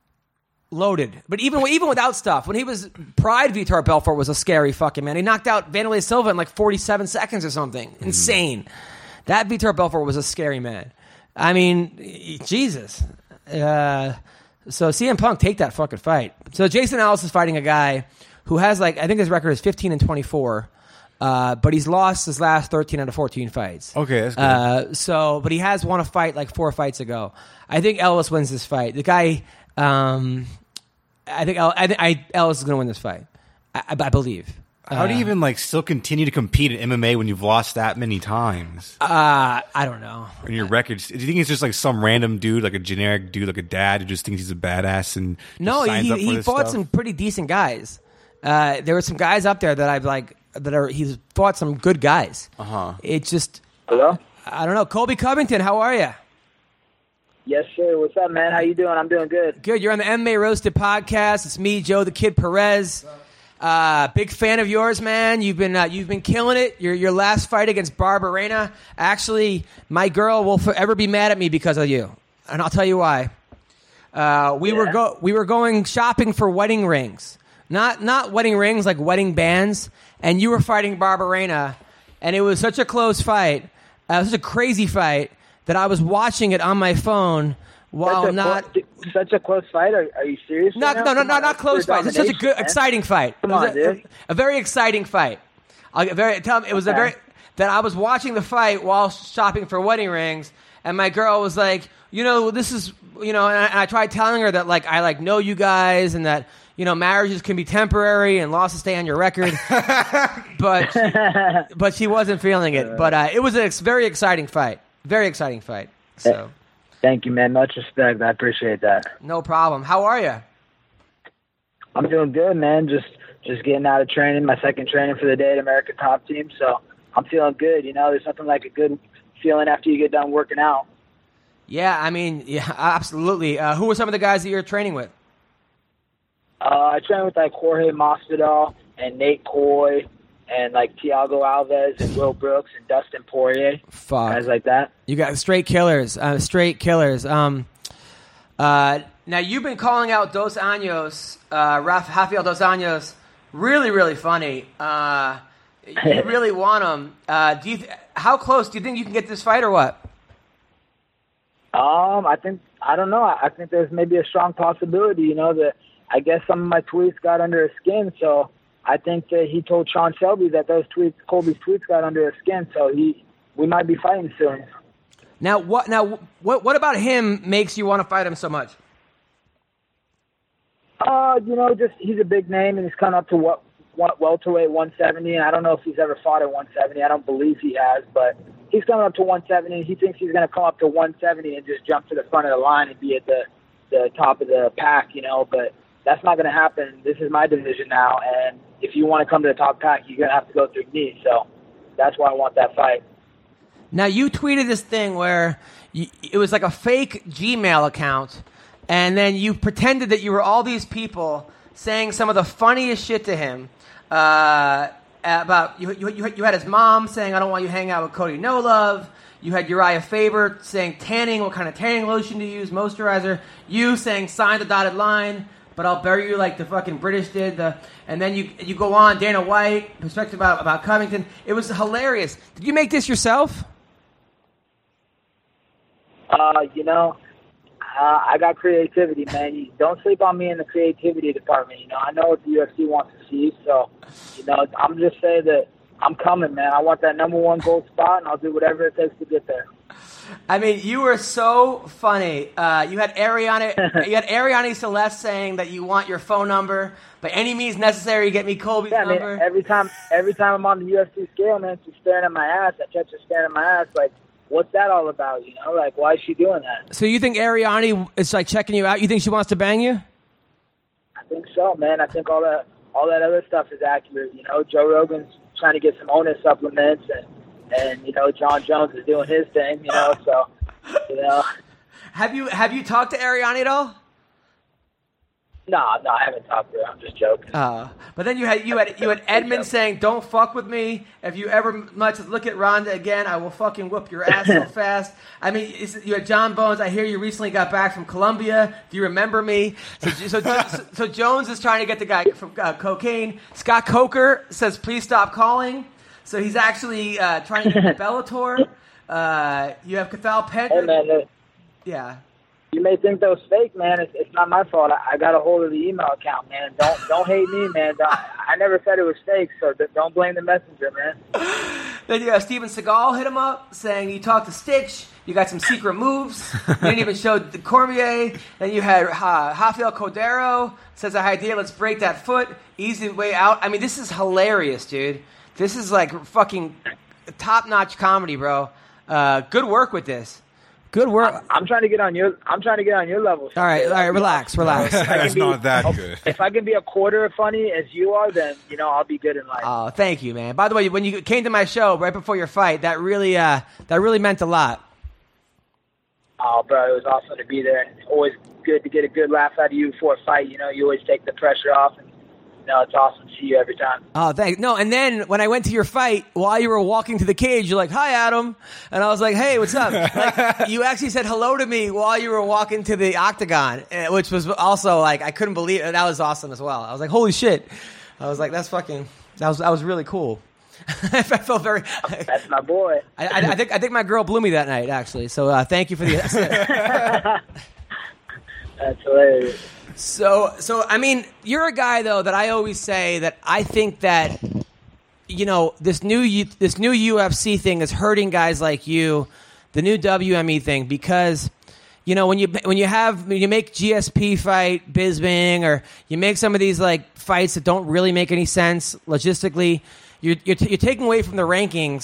A: loaded. But even even without stuff, when he was Pride, Vitor Belfort was a scary fucking man. He knocked out Vanderlei Silva in like forty-seven seconds or something. Mm-hmm. Insane. That Vitor Belfort was a scary man. I mean, Jesus. Uh, so C M Punk, take that fucking fight. So Jason Ellis is fighting a guy who has like, I think his record is fifteen and twenty-four. Uh, but he's lost his last thirteen out of fourteen fights.
B: Okay, that's good.
A: Uh, so, but he has won a fight like four fights ago. I think Ellis wins this fight. The guy, um, I think El- I, I, Ellis is going to win this fight. I, I, I believe.
B: How
A: uh,
B: do you even like still continue to compete in M M A when you've lost that many times?
A: Uh, I don't know.
B: In your records, do you think it's just like some random dude, like a generic dude, like a dad who just thinks he's a badass and just
A: no?
B: signs
A: He
B: up for
A: he
B: this
A: fought
B: stuff?
A: some pretty decent guys. Uh, there were some guys up there that I've like that are he's fought some good guys.
B: Uh huh.
A: It just
C: Hello?
A: I don't know. Colby Covington, how are you?
C: Yes, sir. What's up, man? How you doing? I'm doing good.
A: Good. You're on the M M A Roasted podcast. It's me, Joe the Kid Perez. Uh, big fan of yours, man. You've been uh, you've been killing it. Your your last fight against Barberena. Actually, my girl will forever be mad at me because of you, and I'll tell you why. Uh, we
C: Yeah.
A: were go we were going shopping for wedding rings, not not wedding rings like wedding bands. And you were fighting Barberena, and it was such a close fight, uh, such a crazy fight that I was watching it on my phone. While
C: such a
A: not
C: close, such a close fight? Are, are you serious?
A: Not,
C: right
A: no, no,
C: now?
A: no,
C: Come
A: not
C: on,
A: close
C: pure
A: fight. It's such a
C: domination,
A: good,
C: man.
A: exciting fight.
C: Come
A: it was
C: on,
A: a,
C: dude.
A: a very exciting fight. I'll get very tell me it was a
C: Okay.
A: very that I was watching the fight while shopping for wedding rings, and my girl was like, you know, this is, you know, and I, and I tried telling her that like I like know you guys and that you know marriages can be temporary and losses stay on your record, but but she wasn't feeling it. But uh, it was a ex- very exciting fight. Very exciting fight. So,
D: thank you, man. Much respect. I appreciate that.
A: No problem. How are you?
D: I'm doing good, man. Just just getting out of training, my second training for the day at American Top Team. So I'm feeling good. You know, there's nothing like a good feeling after you get done working out.
A: Yeah, I mean, yeah, absolutely. Uh, who were some of the guys that you were training with?
D: Uh, I trained with like Jorge Masvidal and Nate Coy and like Thiago Alves and Will Brooks and Dustin Poirier.
A: Fuck.
D: Guys like that.
A: You got straight killers. Uh, straight killers. Um, uh, now, you've been calling out Dos Anjos, uh, Rafael Dos Anjos, really, really funny. Uh, you really want him. Uh, do you? Th- how close do you think you can get this fight or what?
D: Um, I think, I don't know. I think there's maybe a strong possibility, you know, that I guess some of my tweets got under his skin. So I think that he told Sean Shelby that those tweets, Colby's tweets got under his skin. So he, we might be fighting soon.
A: Now, what, now, what, what about him makes you want to fight him so much?
D: Uh, you know, just, he's a big name and he's come up to what, what welterweight one seventy. And I don't know if he's ever fought at one seventy. I don't believe he has, but he's coming up to one seventy. He thinks he's going to come up to one seventy and just jump to the front of the line and be at the, the top of the pack, you know, but that's not going to happen. This is my division now, and if you want to come to the top pack, you're going to have to go through me, so that's why I want that fight.
A: Now, you tweeted this thing where you, it was like a fake Gmail account, and then you pretended that you were all these people saying some of the funniest shit to him. Uh, about you, you, you had his mom saying, "I don't want you hanging out with Cody No Love." You had Uriah Faber saying tanning, what kind of tanning lotion to use, moisturizer. You saying sign the dotted line, but I'll bury you like the fucking British did. The and then you you go on Dana White perspective about about Covington. It was hilarious. Did you make this yourself?
D: Uh, you know, uh, I got creativity, man. You don't sleep on me in the creativity department. You know, I know what the U F C wants to see, so you know, I'm just saying that I'm coming, man. I want that number one gold spot, and I'll do whatever it takes to get there.
A: I mean, you were so funny. Uh, you had Ariane, you had Ariane Celeste saying that you want your phone number by any means necessary. Get me Colby's
D: yeah,
A: number.
D: Man, every time, every time I'm on the U F C scale, man, she's staring at my ass. I catch her staring at my ass, like, what's that all about? You know, like, why is she doing that?
A: So you think Ariane is like checking you out? You think she wants to bang you?
D: I think so, man. I think all that, all that other stuff is accurate. You know, Joe Rogan's trying to get some onus supplements, and and you know, John Jones is doing his thing. You know, so you know.
A: Have you have you talked to Ariane at all?
D: No, no, I haven't talked to her. I'm just joking.
A: Uh, but then you had you had you had Edmund saying, "Don't fuck with me. If you ever much look at Ronda again, I will fucking whoop your ass so fast." I mean, it's, you had John Bones. I hear you recently got back from Colombia. Do you remember me? So, so, so, so Jones is trying to get the guy from uh, cocaine. Scott Coker says, "Please stop calling." So he's actually uh, trying to get the Bellator. Uh, you have Cathal Pendrick.
D: Hey, man, look,
A: yeah.
D: you may think that was fake, man. It's, it's not my fault. I, I got a hold of the email account, man. Don't don't hate me, man. Don't, I never said it was fake, so don't blame the messenger, man.
A: Then you have Steven Seagal hit him up saying you talked to Stitch. You got some secret moves. You didn't even show the Cormier. Then you had uh, Rafael Cordero says a idea. Let's break that foot. Easy way out. I mean, this is hilarious, dude. This is like fucking top-notch comedy, bro. Uh, good work with this. Good work.
D: I'm trying to get on your. I'm trying to get on your level.
A: All right, all right. Relax, relax.
B: That's
D: be,
B: not that good.
D: If I can be a quarter as funny as you are, then you know I'll be good in life.
A: Oh, thank you, man. By the way, when you came to my show right before your fight, that really, uh, that really meant a lot.
D: Oh, bro, it was awesome to be there, and it's always good to get a good laugh out of you before a fight. You know, you always take the pressure off, and you know it's awesome to see you every time.
A: Oh, thanks. No, and then when I went to your fight, while you were walking to the cage, you're like, "Hi, Adam," and I was like, "Hey, what's up?" Like, you actually said hello to me while you were walking to the octagon, which was also like I couldn't believe it. That was awesome as well. I was like, "Holy shit!" I was like, "That's fucking." That was that was really cool. I felt very.
D: That's my boy.
A: I, I, I think I think my girl blew me that night, actually. So uh, thank you for the.
D: That's hilarious.
A: So so I mean, you're a guy though that I always say that I think that you know this new U, this new U F C thing is hurting guys like you, the new W M E thing, because you know when you when you have when you make G S P fight Bisping, or you make some of these like fights that don't really make any sense logistically. You're, you're, t- you're taking away from the rankings,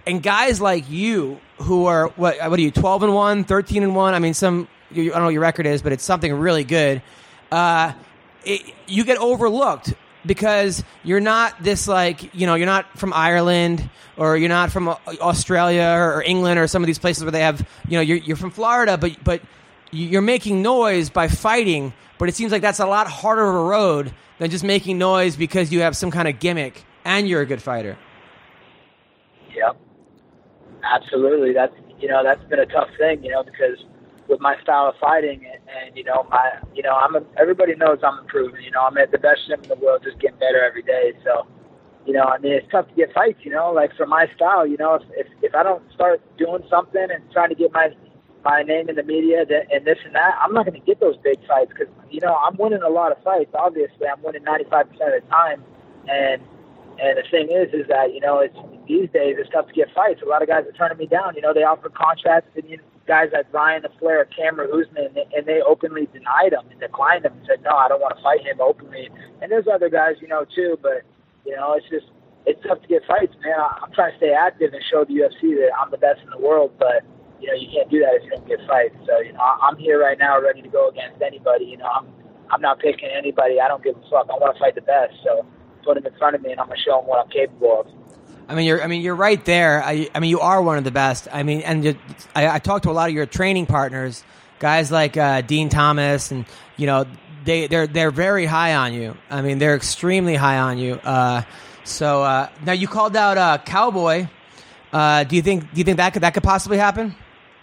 A: and guys like you who are what what are you twelve and one, thirteen and one? I mean, some you, I don't know what your record is, but it's something really good. Uh, it, you get overlooked because you're not this like you know you're not from Ireland or you're not from Australia or England or some of these places where they have you know you're you're from Florida, but but you're making noise by fighting. But it seems like that's a lot harder of a road than just making noise because you have some kind of gimmick and you're a good fighter.
D: Yep, absolutely. That's you know that's been a tough thing, you know, because with my style of fighting and, and you know my you know I'm a, everybody knows I'm improving. You know, I'm at the best gym in the world, just getting better every day. So, you know, I mean, it's tough to get fights. You know, like for my style, you know, if if, if I don't start doing something and trying to get my my name in the media and this and that, I'm not going to get those big fights because you know I'm winning a lot of fights. Obviously, I'm winning ninety-five percent of the time, and and the thing is, is that you know it's these days it's tough to get fights. A lot of guys are turning me down. You know, they offer contracts to you know, guys like Ryan LaFleur, Cameron Usman, and, and they openly denied them and declined them and said, no, I don't want to fight him openly. And there's other guys, you know, too, but you know, it's just it's tough to get fights, man. I'm trying to stay active and show the U F C that I'm the best in the world, but you know, you can't do that if you don't get fights. So, you know, I'm here right now ready to go against anybody. You know, I'm I'm not picking anybody. I don't give a fuck. I want to fight the best. So put him in front of me, and I'm going to show him what I'm capable of.
A: I mean, you're. I mean, you're right there. I, I mean, you are one of the best. I mean, and you, I, I talked to a lot of your training partners, guys like uh, Dean Thomas, and you know, they they're they're very high on you. I mean, they're extremely high on you. Uh, so uh, now you called out uh, Cowboy. Uh, do you think do you think that could that could possibly happen?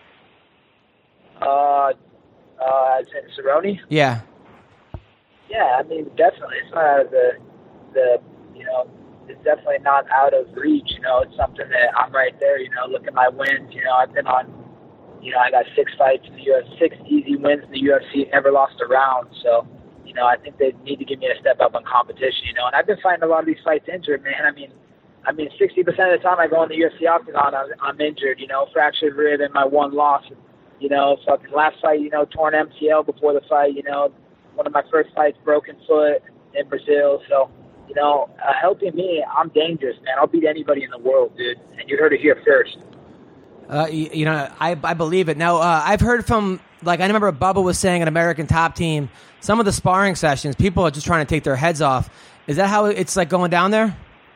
D: Uh, uh, as in Cerrone?
A: Yeah.
D: Yeah, I mean, definitely. It's not out of the, the, you know, it's definitely not out of reach. You know, it's something that I'm right there. You know, look at my wins. You know, I've been on, you know, I got six fights in the U F C, six easy wins in the U F C, never lost a round. So, you know, I think they need to give me a step up on competition, you know. And I've been fighting a lot of these fights injured, man. I mean, I mean, sixty percent of the time I go in the U F C octagon, I'm, I'm injured, you know, fractured rib in my one loss. You know, fucking last fight, you know, torn M C L before the fight, you know, one of my first fights, broken foot in Brazil. So, you know, uh, helping me, I'm dangerous, man. I'll beat anybody in the world, dude. And you heard it here first.
A: Uh, you, you know, I I believe it. Now, uh, I've heard from, like, I remember Bubba was saying at American Top Team, some of the sparring sessions, people are just trying to take their heads off. Is that how it's, like, going down there?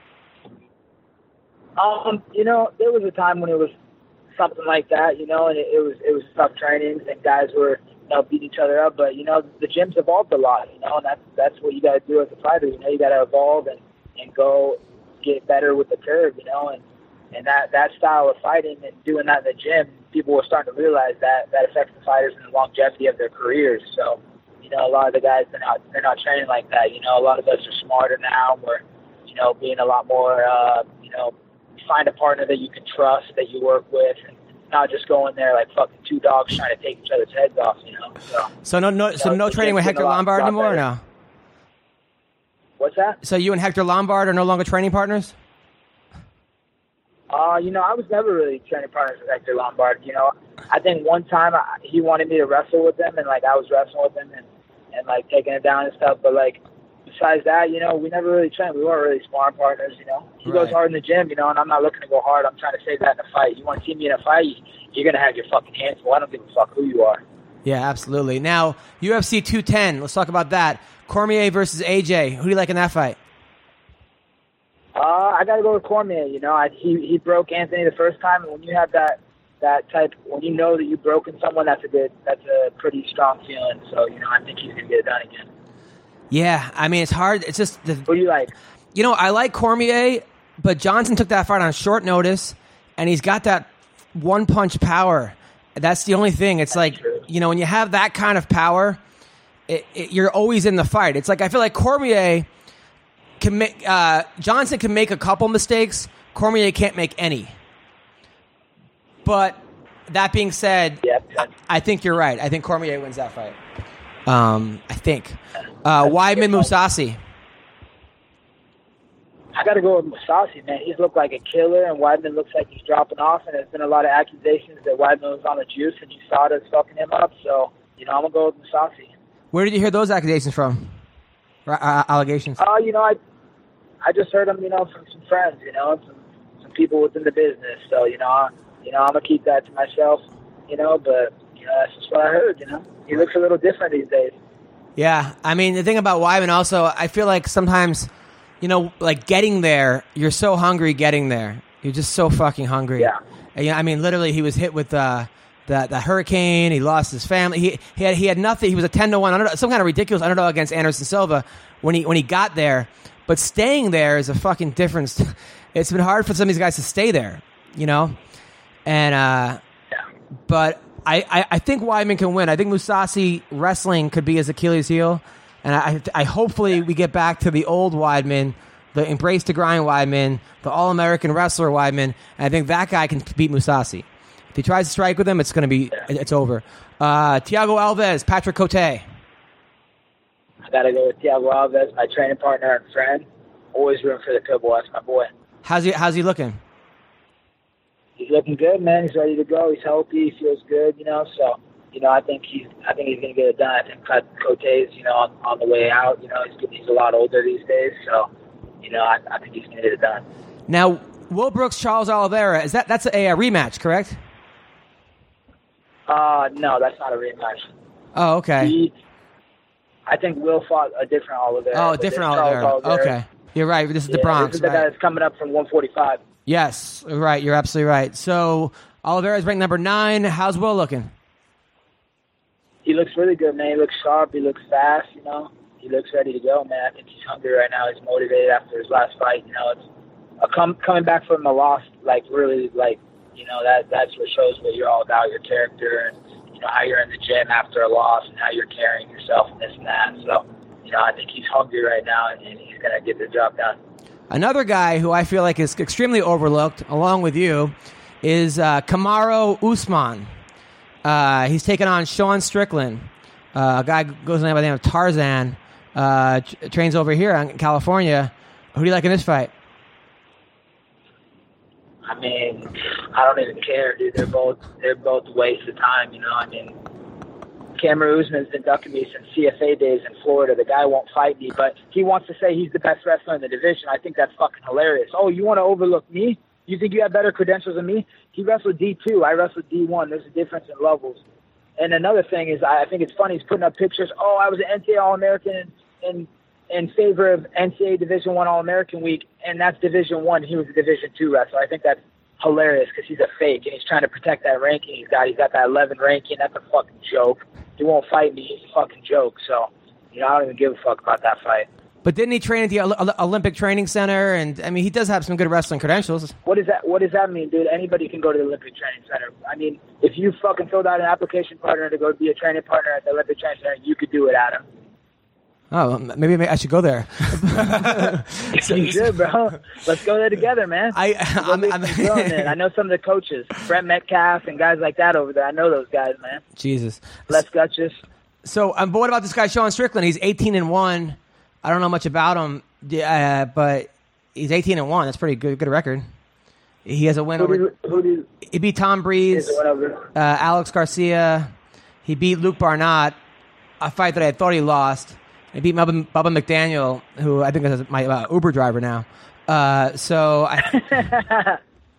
D: Um, you know, there was a time when it was something like that, you know, and it, it was it was tough trainings and guys were, you know, beating each other up. But, you know, the gym's evolved a lot, you know, and that's, that's what you got to do as a fighter. You know, you got to evolve and, and go get better with the curve, you know, and, and that, that style of fighting and doing that in the gym, people were starting to realize that that affects the fighters and the longevity of their careers. So, you know, a lot of the guys, they're not, they're not training like that. You know, a lot of us are smarter now. We're, you know, being a lot more, uh, you know, find a partner that you can trust, that you work with, and not just go in there like fucking two dogs trying to take each other's heads off, you know. So,
A: so no, no, so
D: know,
A: no training with Hector lot, Lombard anymore, or no?
D: What's that?
A: So you and Hector Lombard are no longer training partners?
D: Uh, you know, I was never really training partners with Hector Lombard. You know, I think one time I, he wanted me to wrestle with him, and like I was wrestling with him and and like taking it down and stuff, but like. Besides that, you know, we never really trained. We weren't really sparring partners, you know. He right. goes hard in the gym, you know, and I'm not looking to go hard. I'm trying to save that in a fight. You want to see me in a fight, you're going to have your fucking hands full. I don't give a fuck who you are.
A: Yeah, absolutely. Now, U F C two ten, let's talk about that. Cormier versus A J. Who do you like in that fight?
D: Uh, I got to go with Cormier, you know. I, he he broke Anthony the first time, and when you have that, that type, when you know that you've broken someone, that's a good, that's a pretty strong feeling. So, you know, I think he's going to get it done again.
A: Yeah, I mean, it's hard. It's just... The,
D: Who do you like?
A: You know, I like Cormier, but Johnson took that fight on short notice, and he's got that one-punch power. That's the only thing. It's That's like, true. You know, when you have that kind of power, it, it, you're always in the fight. It's like, I feel like Cormier can make... Uh, Johnson can make a couple mistakes. Cormier can't make any. But that being said,
D: yep.
A: I, I think you're right. I think Cormier wins that fight. Um, I think. Uh, Weidman Mousasi.
D: I got to go with Mousasi, man. He's looked like a killer, and Weidman looks like he's dropping off, and there's been a lot of accusations that Weidman was on the juice and U S A Da's fucking him up. So, you know, I'm going to go with Mousasi.
A: Where did you hear those accusations from? Uh, allegations?
D: Uh, you know, I I just heard them, you know, from some friends, you know, some, some people within the business. So you know, I, you know, I'm gonna keep that to myself. You know, but you know, that's just what I heard. You know, he looks a little different these days.
A: Yeah, I mean, the thing about Weidman also, I feel like sometimes, you know, like getting there, you're so hungry getting there. You're just so fucking hungry.
D: Yeah.
A: And, you know, I mean, literally, he was hit with uh, the the hurricane. He lost his family. He he had he had nothing. He was a ten to one underdog, some kind of ridiculous underdog against Anderson Silva when he when he got there. But staying there is a fucking difference. It's been hard for some of these guys to stay there, you know. And uh,
D: Yeah.
A: but. I, I, I think Weidman can win. I think Mousasi wrestling could be his Achilles heel, and I, I hopefully we get back to the old Weidman, the embrace to grind Weidman, the All American wrestler Weidman. And I think that guy can beat Mousasi. If he tries to strike with him, it's going to be it's over. Uh, Thiago Alves, Patrick Cote.
D: I got to go with Thiago Alves, my training partner and friend. Always room for the Pitbull. That's my boy.
A: How's he How's he looking?
D: He's looking good, man. He's ready to go. He's healthy. He feels good, you know. So, you know, I think he's, I think he's going to get it done. I think Cote is, you know, on, on the way out. You know, he's he's a lot older these days, so, you know, I, I think he's going to get it done.
A: Now, Will Brooks, Charles Oliveira, is that that's a, a rematch, correct?
D: Uh, no, that's not a rematch.
A: Oh, okay.
D: He, I think Will fought a different Oliveira.
A: Oh,
D: but
A: different
D: this Charles
A: Oliveira. Okay, you're right. This is
D: Yeah,
A: the Bronx.
D: This is the
A: right?
D: guy that's coming up from one forty-five.
A: Yes, right. You're absolutely right. So Oliveira's ranked number nine. How's Will looking?
D: He looks really good, man. He looks sharp. He looks fast, you know. He looks ready to go, man. I think he's hungry right now. He's motivated after his last fight. You know, it's a com- coming back from a loss, like, really, like, you know, that that's what shows what you're all about, your character, and, you know, how you're in the gym after a loss and how you're carrying yourself and this and that. So, you know, I think he's hungry right now, and, and he's going to get the job done.
A: Another guy who I feel like is extremely overlooked, along with you, is uh, Kamaru Usman. Uh, he's taking on Sean Strickland, uh, a guy who goes by the name of Tarzan, uh, t- trains over here in California. Who do you like in this fight?
D: I mean, I don't even care, dude. They're both they're both waste of time, you know. I mean, Kamaru Usman's been ducking me since C F A days in Florida. The guy won't fight me, but he wants to say he's the best wrestler in the division. I think that's fucking hilarious. Oh, you want to overlook me? You think you have better credentials than me? He wrestled D two. I wrestled D one. There's a difference in levels. And another thing is, I think it's funny, he's putting up pictures. Oh, I was an N C A A All-American in, in favor of N C A A Division One All-American week, and that's Division One. He was a Division Two wrestler. I think that's hilarious because he's a fake, and he's trying to protect that ranking he's got. He's got that eleven ranking. That's a fucking joke. He won't fight me. He's a fucking joke. So, you know, I don't even give a fuck about that fight.
A: But didn't he train at the Ol- Olympic Training Center? And, I mean, he does have some good wrestling credentials.
D: What does that What does that mean, dude? Anybody can go to the Olympic Training Center. I mean, if you fucking filled out an application partner to go be a training partner at the Olympic Training Center, you could do it, Adam.
A: Oh, maybe, maybe I should go there.
D: You should, bro. Let's go there together, man.
A: I, I'm,
D: I'm,
A: I'm,
D: I know some of the coaches, Brett Metcalf and guys like that over there. I know those guys, man.
A: Jesus.
D: Les Gutches.
A: So, um, but what about this guy, Sean Strickland? He's eighteen and one. I don't know much about him, uh, but he's eighteen and one. That's pretty good, good record. He has a win
D: Who
A: over.
D: do, who do,
A: He beat Tom Breeze,
D: is over?
A: uh, Alex Garcia. He beat Luke Barnott, a fight that I thought he lost. He beat Bubba, Bubba McDaniel, who I think is my uh, Uber driver now. Uh, so, I,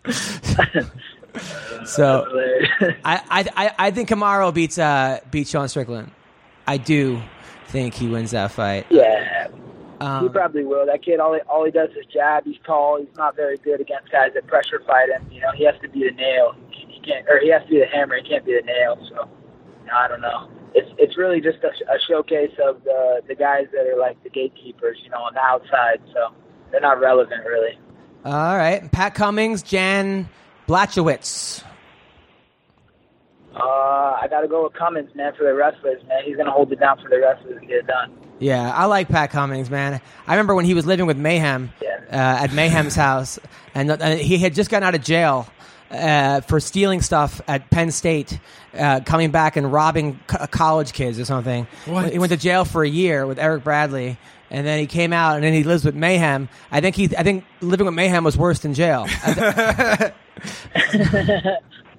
A: so I, I, I think Kamaru beats uh, beats Sean Strickland. I do think he wins that fight.
D: Yeah.
A: Um,
D: He probably will. That kid, all he, all he does is jab. He's tall. He's not very good against guys that pressure fight him. You know, he has to be the nail. He, he can't, or he has to be the hammer. He can't be the nail. So, you know, I don't know. It's it's really just a, a showcase of the the guys that are like the gatekeepers. You know, on the outside. So they're not relevant, really.
A: All right, Pat Cummings, Jan Blachowicz.
D: Uh, I got to go with Cummins, man, for the wrestlers, man. He's gonna hold it down for the wrestlers and get it done.
A: Yeah, I like Pat Cummings, man. I remember when he was living with Mayhem
D: Yeah.
A: uh, at Mayhem's house, and uh, he had just gotten out of jail uh, for stealing stuff at Penn State, uh, coming back and robbing co- college kids or something.
B: What?
A: He went to jail for a year with Eric Bradley, and then he came out, and then he lives with Mayhem. I think he, I think living with Mayhem was worse than jail.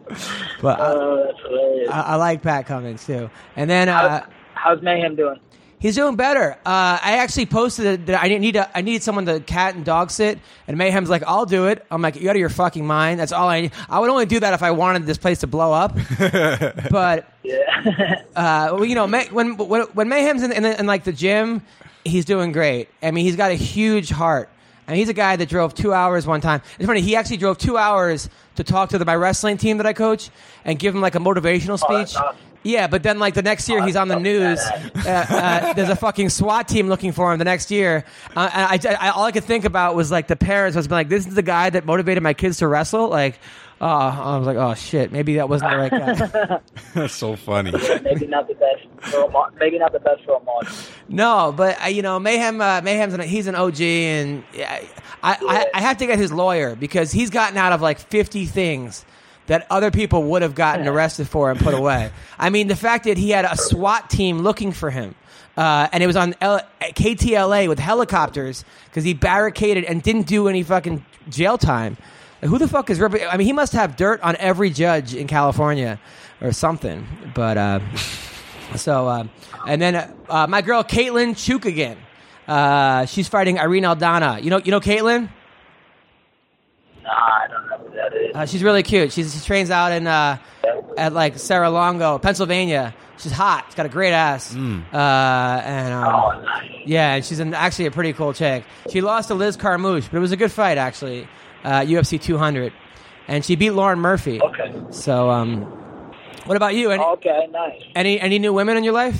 A: But
D: Oh, that's hilarious.
A: I, I like Pat Cummings too. And then uh,
D: How, how's Mayhem doing?
A: He's doing better. Uh, I actually posted that I need a, I needed someone to cat and dog sit, and Mayhem's like, I'll do it. I'm like, you out of your fucking mind. That's all I need. I would only do that if I wanted this place to blow up. But,
D: Yeah.
A: uh, well, you know, May, when, when when Mayhem's in, in, in like the gym, he's doing great. I mean, he's got a huge heart. I mean, he's a guy that drove two hours one time. It's funny, he actually drove two hours to talk to the, my wrestling team that I coach and give him like a motivational
D: Oh, that's
A: speech.
D: awesome.
A: Yeah, but then like the next year he's on the news. Uh, uh, there's a fucking SWAT team looking for him the next year. Uh, and I, I, all I could think about was like the parents was like, this is the guy that motivated my kids to wrestle. Like, oh, I was like, oh shit, maybe that wasn't the right guy.
B: That's so funny.
D: Maybe not the best role model. Maybe not the best role model.
A: No, but uh, you know, Mayhem, uh, Mayhem's an, he's an O G, and I, I, I, I have to get his lawyer because he's gotten out of like fifty things that other people would have gotten arrested for and put away. I mean, the fact that he had a SWAT team looking for him, uh, and it was on L- K T L A with helicopters because he barricaded and didn't do any fucking jail time. Like, who the fuck is... Rep- I mean, he must have dirt on every judge in California or something. But, uh, so, uh, and then uh, uh, my girl Caitlin Chukagian, uh, she's fighting Irene Aldana. You know, you know Caitlin?
D: Nah, I don't know who that is.
A: Uh, she's really cute. She's, she trains out in uh, at like Saralongo, Pennsylvania. She's hot. She's got a great ass.
B: Mm.
A: Uh, and um,
D: Oh, nice.
A: yeah, and she's an, actually a pretty cool chick. She lost to Liz Carmouche, but it was a good fight actually. Uh, U F C two hundred, and she beat Lauren Murphy.
D: Okay.
A: So, um, what about you? Any,
D: Okay, nice.
A: any any new women in your life?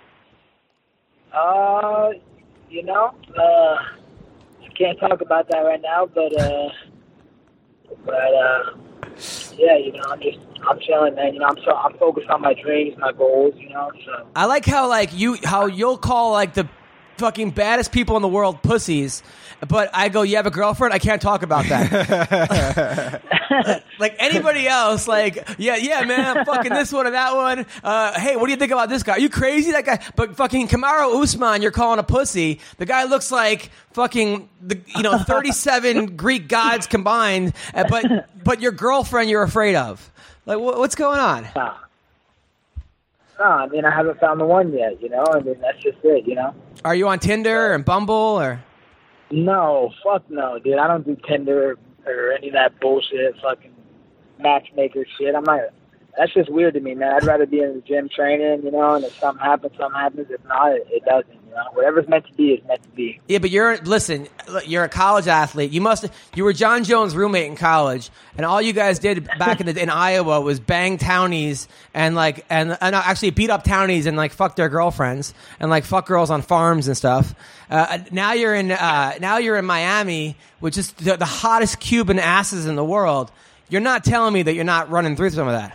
D: Uh, you know, uh, I can't talk about that right now, but uh, but uh, yeah, you know, I'm just I'm chilling, man. You know, I'm so I'm focused on my dreams, my goals. You know, so
A: I like how like you how you'll call like the fucking baddest people in the world pussies, but I go, you have a girlfriend? I can't talk about that. Like anybody else, like, yeah, yeah, man, I'm fucking this one or that one. Uh, hey, what do you think about this guy? Are you crazy? That guy, but fucking Kamaru Usman, you're calling a pussy. The guy looks like fucking, the, you know, thirty-seven Greek gods combined, uh, but but your girlfriend you're afraid of. Like, wh- what's going on?
D: nah. Nah, I mean, I haven't found the one yet. You know, I mean, that's just it. You know.
A: Are you on Tinder and Bumble or?
D: No, fuck no, dude. I don't do Tinder or any of that bullshit, fucking matchmaker shit. I'm not. That's just weird to me, man. I'd rather be in the gym training, you know. And if something happens, something happens. If not, it, it doesn't. You know, whatever's meant to be is meant to be.
A: Yeah, but you're listen. You're a college athlete. You must. You were John Jones' roommate in college, and all you guys did back in the, in Iowa was bang townies and like and, and actually beat up townies and like fuck their girlfriends and like fuck girls on farms and stuff. Uh, now you're in. Uh, now you're in Miami, which is the, the hottest Cuban asses in the world. You're not telling me that you're not running through some of that.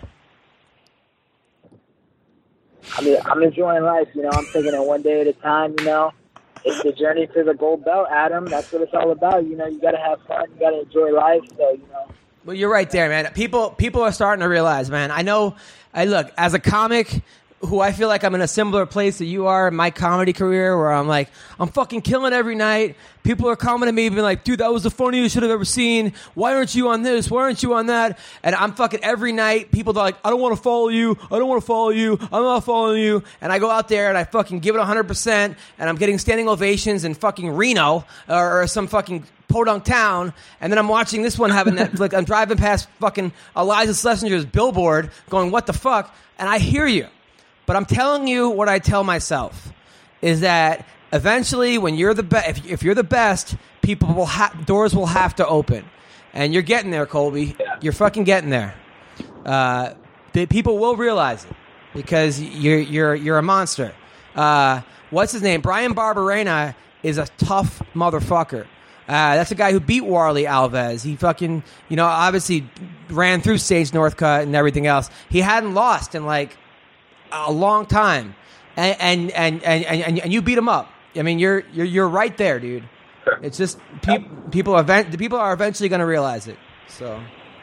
D: I mean, I'm enjoying life, you know. I'm taking it one day at a time, you know. It's the journey to the gold belt, Adam. That's what it's all about. You know, you got to have fun. You got to enjoy life. So, you know.
A: Well, you're right there, man. People people are starting to realize, man. I know. I look as a comic who I feel like I'm in a similar place that you are in my comedy career, where I'm like, I'm fucking killing every night. People are coming to me being like, dude, that was the funniest shit I've ever seen. Why aren't you on this? Why aren't you on that? And I'm fucking every night. People are like, I don't want to follow you. I don't want to follow you. I'm not following you. And I go out there and I fucking give it one hundred percent. And I'm getting standing ovations in fucking Reno or, or some fucking podunk town. And then I'm watching this one having that, like I'm driving past fucking Eliza Schlesinger's billboard going, what the fuck? And I hear you. But I'm telling you what I tell myself is that eventually, when you're the best, if, if you're the best, people will ha- doors will have to open, and you're getting there, Colby. You're fucking getting there. Uh, the people will realize it because you're you're you're a monster. Uh, what's his name? Brian Barberena is a tough motherfucker. Uh, that's a guy who beat Warley Alves. He fucking, you know, obviously ran through Sage Northcutt and everything else. He hadn't lost in like a long time, and and and and, and, and you beat him up. I mean, you're you're you're right there, dude. It's just pe- people are event- the people are eventually going to realize it. So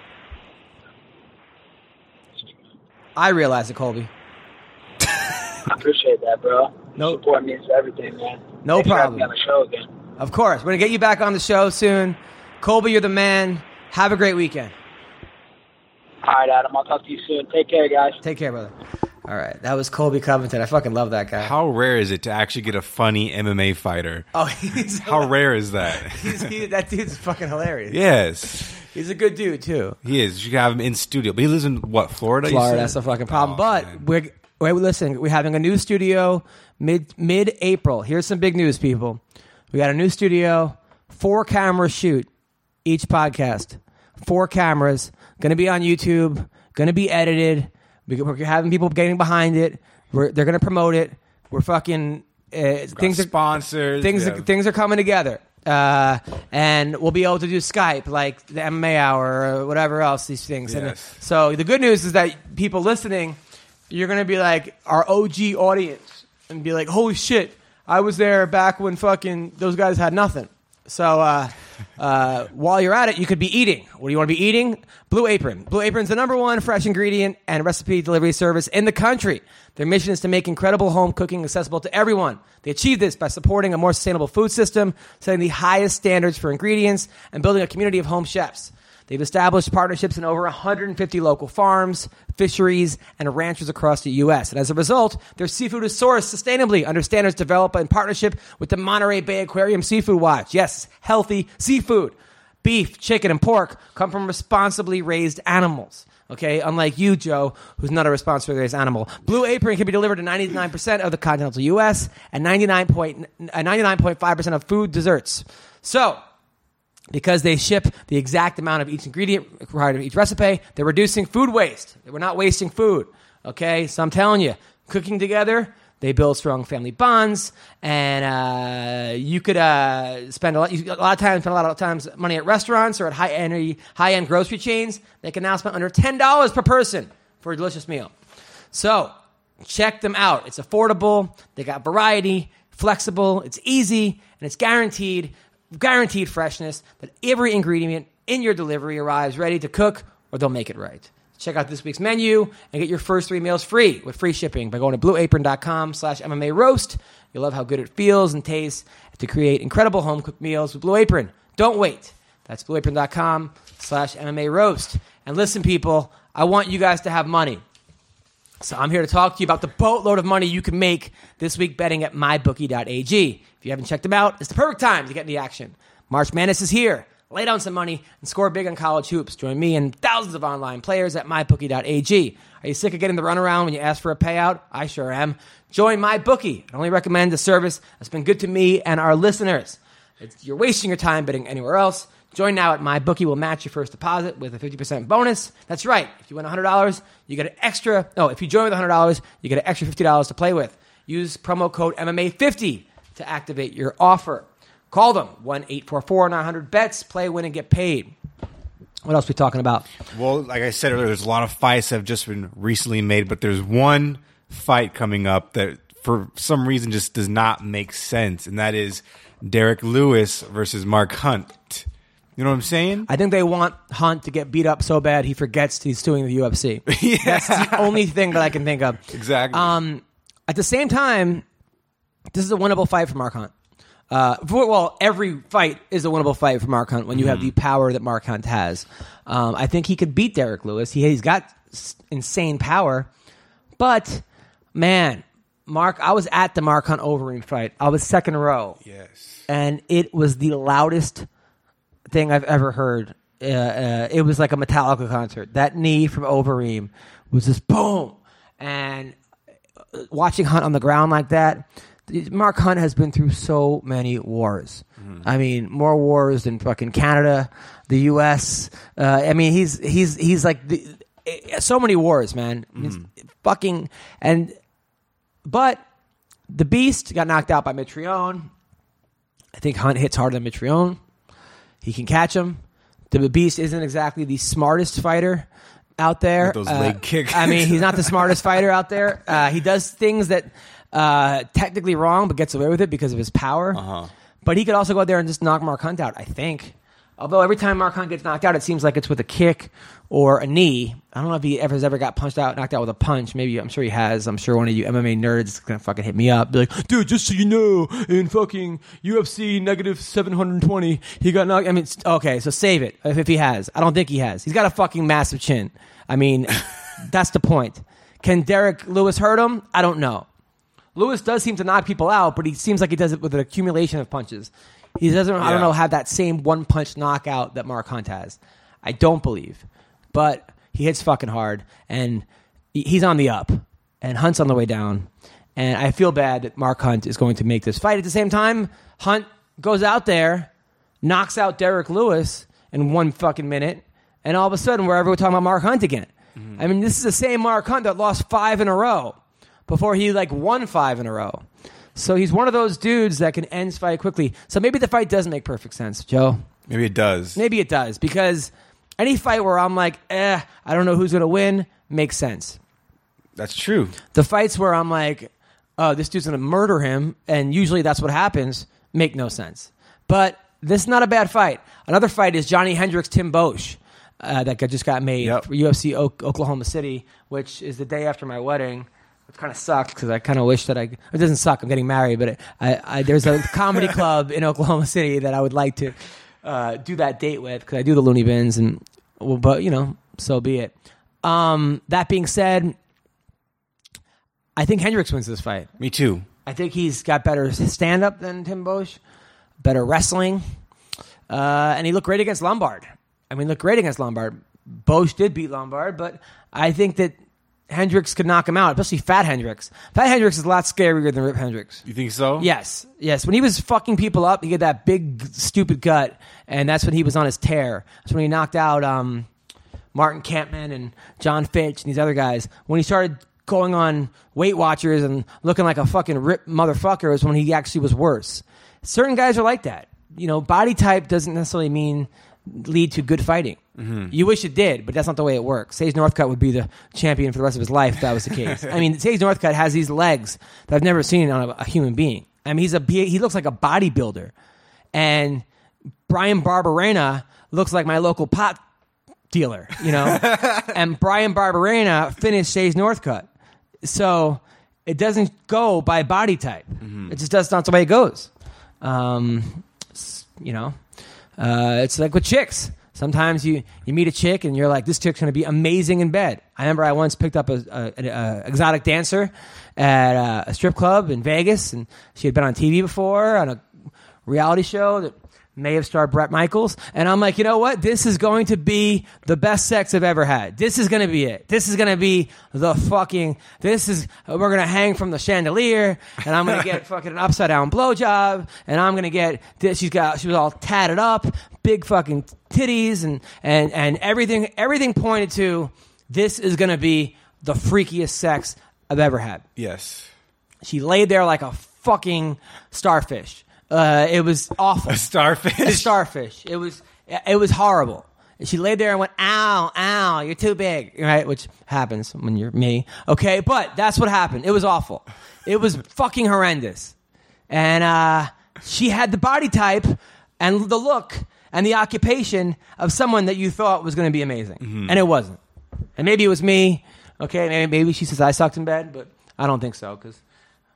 A: I realize it, Colby.
D: I appreciate that, bro.
A: No-
D: Support means everything, man.
A: No
D: Thanks for
A: problem.
D: having me on the show again.
A: Of course, we're gonna get you back on the show soon. Colby, you're the man. Have a great weekend.
D: All right, Adam. I'll talk to you soon. Take care, guys.
A: Take care, brother. All right, that was Colby Covington. I fucking love that guy.
B: How rare is it to actually get a funny M M A fighter?
A: Oh, he's
B: how rare is that?
A: He's, he, that dude's fucking hilarious.
B: Yes,
A: he's a good dude too.
B: He is. You can have him in studio, but he lives in what, Florida?
A: Florida, that's a fucking problem.
B: Oh,
A: but
B: man.
A: we're wait, listen. We're having a new studio mid mid April. Here's some big news, people. We got a new studio, four camera shoot each podcast, four cameras, going to be on YouTube, going to be edited. We're having people getting behind it. We're, they're going to promote it. We're fucking uh, things are
B: sponsors.
A: Things
B: yeah.
A: are, things are coming together, uh, and we'll be able to do Skype like the M M A Hour or whatever else. These things.
B: Yes.
A: And so the good news is that people listening, you're going to be like our O G audience and be like, "Holy shit, I was there back when fucking those guys had nothing." So uh, uh, while you're at it, you could be eating. What do you want to be eating? Blue Apron. Blue Apron's the number one fresh ingredient and recipe delivery service in the country. Their mission is to make incredible home cooking accessible to everyone. They achieve this by supporting a more sustainable food system, setting the highest standards for ingredients, and building a community of home chefs. They've established partnerships in over one hundred fifty local farms, fisheries, and ranchers across the U S. And as a result, their seafood is sourced sustainably under standards developed in partnership with the Monterey Bay Aquarium Seafood Watch. Yes, healthy seafood. Beef, chicken, and pork come from responsibly raised animals. Okay, unlike you, Joe, who's not a responsibly raised animal. Blue Apron can be delivered to ninety-nine percent of the continental U S and ninety-nine point five percent of food desserts. So, because they ship the exact amount of each ingredient required of each recipe, they're reducing food waste. We're not wasting food, okay? So I'm telling you, cooking together, they build strong family bonds, and uh, you could uh, spend a lot, you, a lot of time, spend a lot of times money at restaurants or at high-end high-end grocery chains. They can now spend under ten dollars per person for a delicious meal. So check them out. It's affordable. They got variety, flexible. It's easy, and it's guaranteed. Guaranteed freshness, that every ingredient in your delivery arrives ready to cook, or they'll make it right. Check out this week's menu and get your first three meals free with free shipping by going to blueapron.com slash MMA roast. You'll love how good it feels and tastes to create incredible home-cooked meals with Blue Apron. Don't wait. That's blueapron.com slash MMA roast. And listen, people, I want you guys to have money. So I'm here to talk to you about the boatload of money you can make this week betting at my bookie dot a g. If you haven't checked them out, it's the perfect time to get in the action. March Madness is here. Lay down some money and score big on college hoops. Join me and thousands of online players at my bookie dot a g. Are you sick of getting the runaround when you ask for a payout? I sure am. Join MyBookie. I only recommend a service that's been good to me and our listeners. It's, you're wasting your time betting anywhere else. Join now at MyBookie. Will match your first deposit with a fifty percent bonus. That's right. If you win one hundred dollars, you get an extra... No, if you join with one hundred dollars, you get an extra fifty dollars to play with. Use promo code M M A fifty to activate your offer. Call them, one eight four four nine hundred bets. Play, win, and get paid. What else are we talking about?
B: Well, like I said earlier, there's a lot of fights that have just been recently made, but there's one fight coming up that for some reason just does not make sense, and that is Derek Lewis versus Mark Hunt. You know what I'm saying?
A: I think they want Hunt to get beat up so bad he forgets he's doing the U F C. Yeah. That's the only thing that I can think of.
B: Exactly.
A: Um, at the same time, this is a winnable fight for Mark Hunt. Uh, for, well, every fight is a winnable fight for Mark Hunt when you mm-hmm. have the power that Mark Hunt has. Um, I think he could beat Derek Lewis. He, he's got s- insane power. But, man, Mark, I was at the Mark Hunt Overeem fight. I was second row.
B: Yes.
A: And it was the loudest thing I've ever heard. Uh, uh, it was like a Metallica concert. That knee from Overeem was just boom. And watching Hunt on the ground like that, Mark Hunt has been through so many wars. Mm. I mean, more wars than fucking Canada, the U S. Uh, I mean, he's he's he's like the, so many wars, man. Mm. Fucking and but the Beast got knocked out by Mitrione. I think Hunt hits harder than Mitrione. He can catch him. The Beast isn't exactly the smartest fighter out there.
B: With those
A: uh,
B: leg kicks.
A: I mean, he's not the smartest fighter out there. Uh, he does things that uh, technically wrong, but gets away with it because of his power.
B: Uh-huh.
A: But he could also go out there and just knock Mark Hunt out, I think. Although every time Mark Hunt gets knocked out, it seems like it's with a kick or a knee. I don't know if he ever has ever got punched out, knocked out with a punch. Maybe, I'm sure he has. I'm sure one of you M M A nerds is going to fucking hit me up. Be like, dude, just so you know, in fucking U F C negative seven hundred twenty, he got knocked. I mean, okay, so save it if, if he has. I don't think he has. He's got a fucking massive chin. I mean, that's the point. Can Derek Lewis hurt him? I don't know. Lewis does seem to knock people out, but he seems like he does it with an accumulation of punches. He doesn't, yeah. I don't know, have that same one-punch knockout that Mark Hunt has. I don't believe. But he hits fucking hard, and he's on the up, and Hunt's on the way down. And I feel bad that Mark Hunt is going to make this fight. At the same time, Hunt goes out there, knocks out Derek Lewis in one fucking minute, and all of a sudden we're ever talking about Mark Hunt again. Mm-hmm. I mean, this is the same Mark Hunt that lost five in a row before he like won five in a row. So he's one of those dudes that can end his fight quickly. So maybe the fight doesn't make perfect sense, Joe.
B: Maybe it does.
A: Maybe it does, because any fight where I'm like, eh, I don't know who's going to win, makes sense.
B: That's true.
A: The fights where I'm like, oh, this dude's going to murder him, and usually that's what happens, make no sense. But this is not a bad fight. Another fight is Johnny Hendricks, Tim Boesch, uh, that got, just got made
B: yep.
A: for U F C o- Oklahoma City, which is the day after my wedding. It kind of sucked because I kind of wish that I... It doesn't suck. I'm getting married, but it, I, I, there's a comedy club in Oklahoma City that I would like to uh, do that date with, because I do the Looney Bins, and well, but, you know, so be it. Um, that being said, I think Hendricks wins this fight.
B: Me too.
A: I think he's got better stand-up than Tim Boesch, better wrestling, uh, and he looked great against Lombard. I mean, looked great against Lombard. Boesch did beat Lombard, but I think that Hendricks could knock him out, especially Fat Hendricks. Fat Hendricks is a lot scarier than Rip Hendricks.
B: You think so?
A: Yes. Yes. When he was fucking people up, he had that big, stupid gut, and that's when he was on his tear. That's when he knocked out um, Martin Kampman and John Fitch and these other guys. When he started going on Weight Watchers and looking like a fucking ripped motherfucker was when he actually was worse. Certain guys are like that. You know, body type doesn't necessarily mean lead to good fighting. Mm-hmm. You wish it did, but that's not the way it works. Sage Northcutt would be the champion for the rest of his life if that was the case. I mean, Sage Northcutt has these legs that I've never seen on a, a human being. I mean, he's a he looks like a bodybuilder. And Brian Barberena looks like my local pot dealer, you know? And Brian Barberena finished Sage Northcutt. So it doesn't go by body type. Mm-hmm. It just does not the way it goes. Um, you know, uh, it's like with chicks. Sometimes you, you meet a chick and you're like, this chick's going to be amazing in bed. I remember I once picked up a, a, a, a exotic dancer at a, a strip club in Vegas, and she had been on T V before on a reality show that may have starred Bret Michaels. And I'm like, you know what? This is going to be the best sex I've ever had. This is going to be it. This is going to be the fucking, this is, we're going to hang from the chandelier, and I'm going to get fucking an upside down blowjob, and I'm going to get this. She's got, she was all tatted up, big fucking titties, and, and, and everything, everything pointed to this is going to be the freakiest sex I've ever had.
B: Yes.
A: She laid there like a fucking starfish. Uh, it was awful.
B: A starfish?
A: A starfish. It was it was horrible. She laid there and went, ow, ow, you're too big, right? Which happens when you're me, okay? But that's what happened. It was awful. It was fucking horrendous. And uh, she had the body type and the look and the occupation of someone that you thought was going to be amazing. Mm-hmm. And it wasn't. And maybe it was me, okay? Maybe, maybe she says I sucked in bed, but I don't think so, because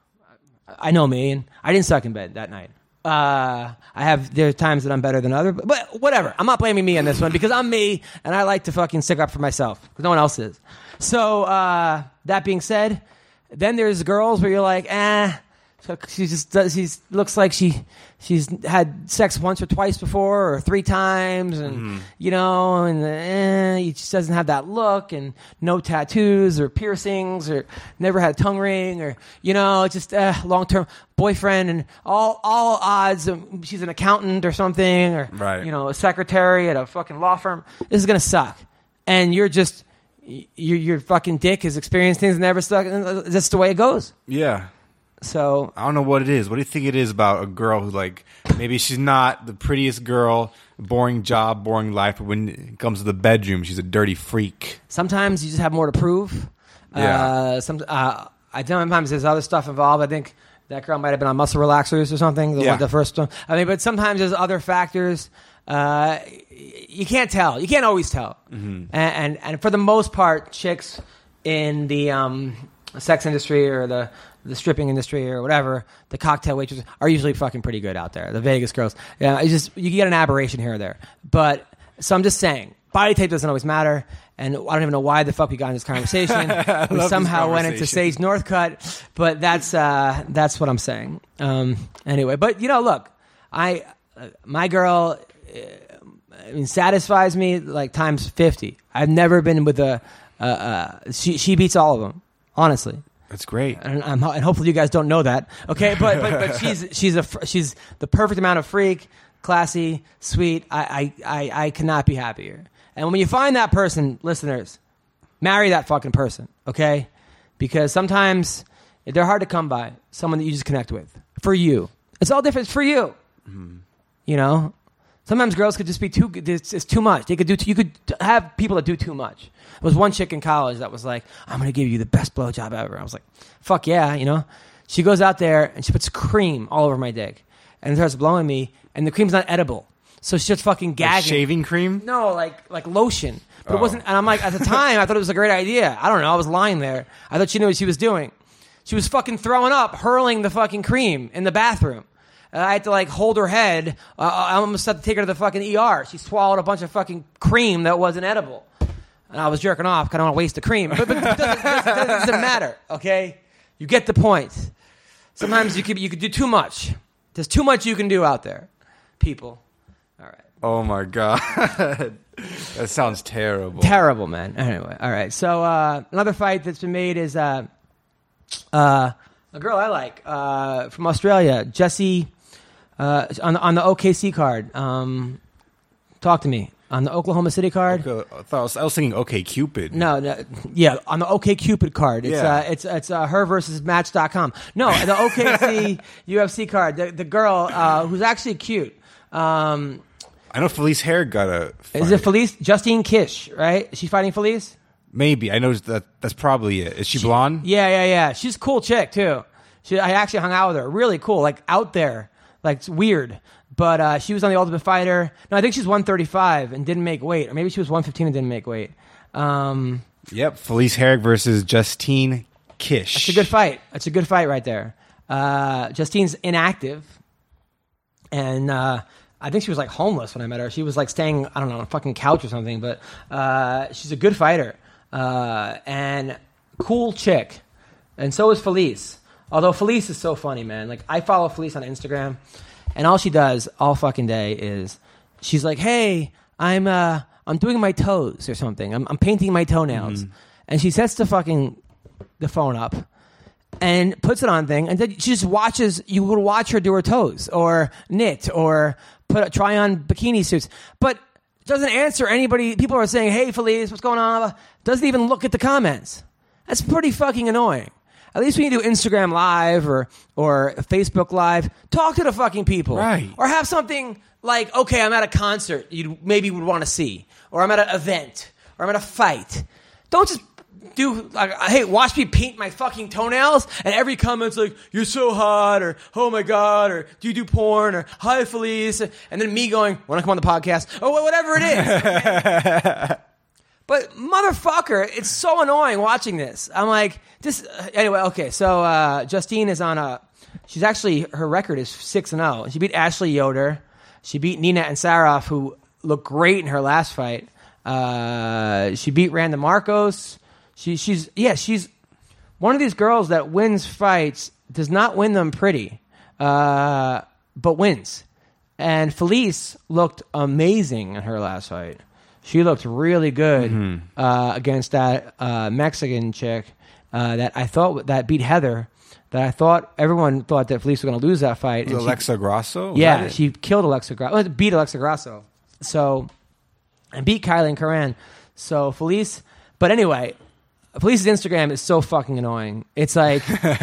A: I know me, and I didn't suck in bed that night. Uh, I have, there are times that I'm better than others, but, but whatever. I'm not blaming me on this one, because I'm me, and I like to fucking stick up for myself, because no one else is. So, uh, that being said, then there's girls where you're like, eh, she just does, she looks like she, she's had sex once or twice before, or three times, and, mm-hmm. you know, and eh, she just doesn't have that look, and no tattoos, or piercings, or never had a tongue ring, or, you know, just uh, long-term boyfriend, and all all odds, um, she's an accountant or something, or,
B: right.
A: you know, a secretary at a fucking law firm. This is going to suck. And you're just, your your fucking dick has experienced things that never stuck. That's the way it goes.
B: Yeah.
A: So
B: I don't know what it is. What do you think it is about a girl who, like, maybe she's not the prettiest girl, boring job, boring life, but when it comes to the bedroom, she's a dirty freak?
A: Sometimes you just have more to prove.
B: Yeah.
A: Uh, some, uh, I sometimes there's other stuff involved. I think that girl might have been on muscle relaxers or something. The,
B: yeah.
A: one, the first one. I mean, but sometimes there's other factors. Uh, you can't tell. You can't always tell. Mm-hmm. And, and and for the most part, chicks in the um, sex industry or the the stripping industry or whatever, the cocktail waitresses are usually fucking pretty good out there. The Vegas girls, yeah, it's just you get an aberration here or there. But so I'm just saying, body type doesn't always matter. And I don't even know why the fuck we got in this conversation. We somehow went into Sage Northcutt, but that's uh, that's what I'm saying. Um, anyway, but you know, look, I uh, my girl, uh, I mean, satisfies me like times fifty. I've never been with a uh, uh, she she beats all of them, honestly.
B: That's great,
A: and, I'm, and hopefully you guys don't know that. Okay, but but, but she's she's a she's the perfect amount of freak, classy, sweet. I I I, I cannot be happier. And when you find that person, listeners, marry that fucking person, okay? Because sometimes they're hard to come by. Someone that you just connect with. For you. It's all different. It's for you. Mm-hmm. You know? Sometimes girls could just be too, it's, it's too much. They could do, too, you could have people that do too much. There was one chick in college that was like, I'm going to give you the best blowjob ever. I was like, fuck yeah, you know? She goes out there and she puts cream all over my dick and starts blowing me, and the cream's not edible. So she's just fucking gagging.
B: Like shaving cream?
A: No, like like lotion. But
B: oh.
A: it wasn't. And I'm like, at the time, I thought it was a great idea. I don't know. I was lying there. I thought she knew what she was doing. She was fucking throwing up, hurling the fucking cream in the bathroom. Uh, I had to like hold her head. Uh, I almost had to take her to the fucking E R. She swallowed a bunch of fucking cream that wasn't edible. And I was jerking off. I don't want to waste the cream. But, but it doesn't, it doesn't, it doesn't matter, okay? You get the point. Sometimes you could, you could do too much. There's too much you can do out there, people. All right.
B: Oh my god, that sounds terrible.
A: Terrible, man. Anyway, all right. So uh, another fight that's been made is uh, uh, a girl I like uh, from Australia, Jessie, uh, on the, on the O K C card. Um, talk to me on the Oklahoma City card.
B: Okay, I, thought I, was, I was thinking OK Cupid.
A: No, no, yeah, on the OK Cupid card. It's
B: yeah.
A: uh, it's it's uh, her versus Match dot com. No, the O K C U F C card. The, the girl uh, who's actually cute. Um,
B: I know Felice Hair got a fight.
A: Is it Felice? Justine Kish, right? Is she fighting Felice?
B: Maybe. I know that that's probably it. Is she, she blonde?
A: Yeah, yeah, yeah. She's a cool chick, too. She, I actually hung out with her. Really cool. Like, out there. Like, it's weird. But uh, she was on The Ultimate Fighter. No, I think she's one thirty-five and didn't make weight. Or maybe she was one fifteen and didn't make weight. Um,
B: yep. Felice Herrig versus Justine Kish.
A: That's a good fight. That's a good fight right there. Uh, Justine's inactive. And... Uh, I think she was like homeless when I met her. She was like staying, I don't know, on a fucking couch or something. But uh, she's a good fighter uh, and cool chick. And so is Felice. Although Felice is so funny, man. Like I follow Felice on Instagram, and all she does all fucking day is she's like, "Hey, I'm uh, I'm doing my toes or something. I'm, I'm painting my toenails," mm-hmm. and she sets the fucking the phone up. And puts it on thing, and then she just watches. You would watch her do her toes, or knit, or put try on bikini suits, but doesn't answer anybody. People are saying, "Hey, Felice, what's going on?" Doesn't even look at the comments. That's pretty fucking annoying. At least when you do Instagram Live or or Facebook Live, talk to the fucking people,
B: right?
A: Or have something like, "Okay, I'm at a concert you maybe would want to see, or I'm at an event, or I'm at a fight." Don't just do like, hey, watch me paint my fucking toenails, and every comment's like, "You're so hot," or "Oh my god," or "Do you do porn?" or "Hi, Felice," and then me going, "Want to come on the podcast?" or whatever it is. But motherfucker, it's so annoying watching this. I'm like, this anyway. Okay, so uh, Justine is on a. She's actually her record is six and zero. She beat Ashley Yoder. She beat Nina Ansaroff, who looked great in her last fight. Uh, she beat Randa Marcos. She, she's yeah, she's one of these girls that wins fights, does not win them pretty, uh, but wins. And Felice looked amazing in her last fight. She looked really good mm-hmm. uh, against that uh, Mexican chick uh, that I thought that beat Heather. That I thought everyone thought that Felice was going to lose that fight.
B: Was
A: and
B: Alexa
A: she,
B: Grasso? Was
A: yeah, she killed Alexa Grasso. Beat Alexa Grasso. So and beat Kylie and Karan. So Felice, but anyway. Felice's Instagram is so fucking annoying. It's like,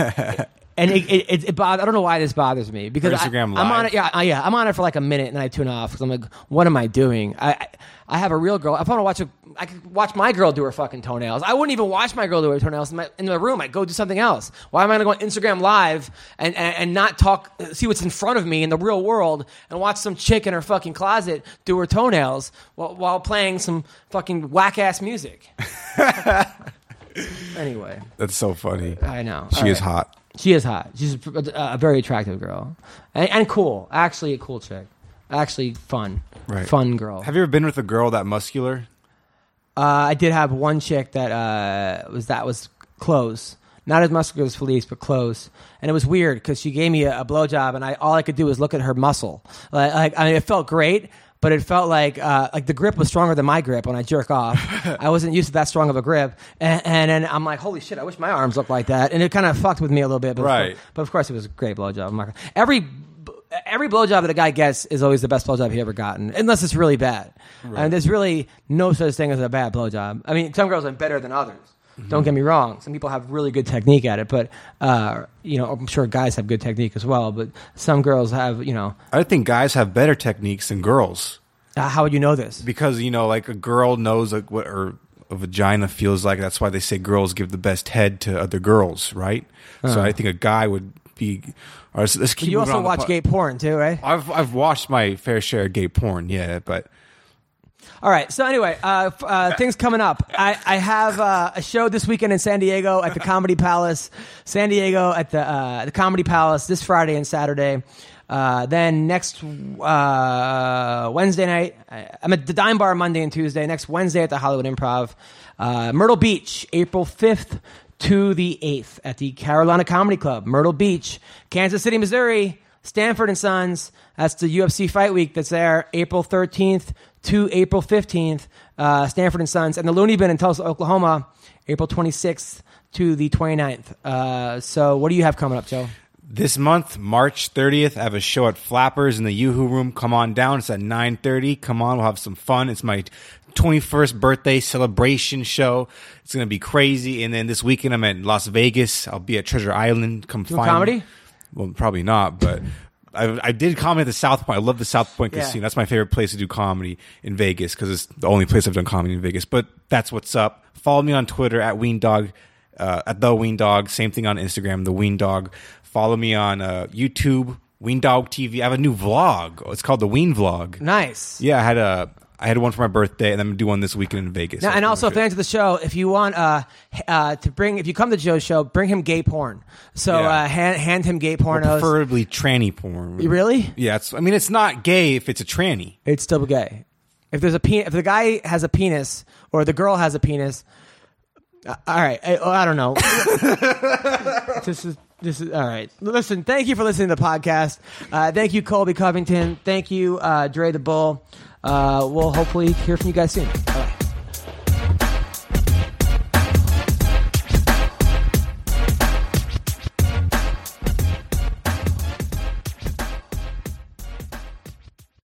A: and it, it, it, it bother, I don't know why this bothers me because I,
B: Instagram
A: I'm
B: Live.
A: on it. Yeah, I, yeah, I'm on it for like a minute and I tune off because I'm like, what am I doing? I, I, I have a real girl. If I want to watch a, I could watch my girl do her fucking toenails. I wouldn't even watch my girl do her toenails in my, in my room. I'd go do something else. Why am I going to go on Instagram Live and, and, and not talk, see what's in front of me in the real world and watch some chick in her fucking closet do her toenails while, while playing some fucking whack ass music? Anyway,
B: that's so funny.
A: I know
B: she
A: All
B: is
A: right.
B: hot.
A: She is hot. She's a, a very attractive girl and, and cool. Actually, a cool chick. Actually, fun.
B: Right.
A: Fun girl.
B: Have you ever been with a girl that muscular?
A: Uh, I did have one chick that uh, was that was close. Not as muscular as Felice, but close. And it was weird because she gave me a, a blowjob, and I all I could do was look at her muscle. Like, like I mean, it felt great, but it felt like uh, like the grip was stronger than my grip when I jerk off. I wasn't used to that strong of a grip, and, and then I'm like, holy shit, I wish my arms looked like that. And it kind of fucked with me a little bit. But
B: right.
A: Of course, but of course, it was a great blowjob. I'm not gonna- Every every blowjob that a guy gets is always the best blowjob he ever gotten, unless it's really bad. Right. And there's really no such thing as a bad blowjob. I mean, some girls are better than others. Mm-hmm. Don't get me wrong. Some people have really good technique at it, but uh, you know, I'm sure guys have good technique as well. But some girls have, you know.
B: I think guys have better techniques than girls.
A: Uh, how would you know this?
B: Because you know, like a girl knows like what or a vagina feels like. That's why they say girls give the best head to other girls, right? Uh-huh. So I think a guy would be. Or let's, let's keep
A: you also
B: on
A: watch
B: po-
A: gay porn too, right?
B: I've I've watched my fair share of gay porn, yeah, but.
A: All right. So anyway, uh, uh, things coming up. I, I have uh, a show this weekend in San Diego at the Comedy Palace. San Diego at the uh, the Comedy Palace this Friday and Saturday. Uh, then next uh, Wednesday night, I'm at the Dime Bar Monday and Tuesday. Next Wednesday at the Hollywood Improv. Uh, Myrtle Beach, April fifth to the eighth at the Carolina Comedy Club. Myrtle Beach, Kansas City, Missouri. Stanford and Sons. That's the U F C Fight Week that's there, April thirteenth to April fifteenth. Uh, Stanford and Sons. And the Looney Bin in Tulsa, Oklahoma, April twenty-sixth to the twenty-ninth. Uh, so what do you have coming up, Joe?
B: This month, March thirtieth, I have a show at Flappers in the Yoo-Hoo Room. Come on down. It's at nine thirty. Come on, we'll have some fun. It's my twenty-first birthday celebration show. It's going to be crazy. And then this weekend, I'm at Las Vegas. I'll be at Treasure Island. Come
A: Do
B: find
A: comedy?
B: me. Well, probably not, but I, I did comedy at the South Point. I love the South Point
A: Yeah.
B: Casino. That's my favorite place to do comedy in Vegas because it's the only place I've done comedy in Vegas. But that's what's up. Follow me on Twitter at Weendog, uh, at The Weendog. Same thing on Instagram, The Weendog. Follow me on uh, YouTube, Weendog T V. I have a new vlog. It's called The Ween Vlog.
A: Nice.
B: Yeah, I had a I had one for my birthday, and I'm gonna do one this weekend in Vegas.
A: Now,
B: That's
A: and also,
B: pretty much
A: fans of the show, if you want uh, uh, to bring, if you come to Joe's show, bring him gay porn. So
B: Yeah.
A: uh, hand, hand him gay
B: it. Or
A: pornos.
B: preferably tranny porn.
A: You really?
B: Yeah, it's, I mean, it's not gay if it's a tranny.
A: It's still gay. If there's a pen- if the guy has a penis or the girl has a penis, uh, all right. I, I don't know. this is this is all right. Listen, thank you for listening to the podcast. Uh, thank you, Colby Covington. Thank you, uh, Dre the Bull. Uh, we'll hopefully hear from you guys soon. Bye.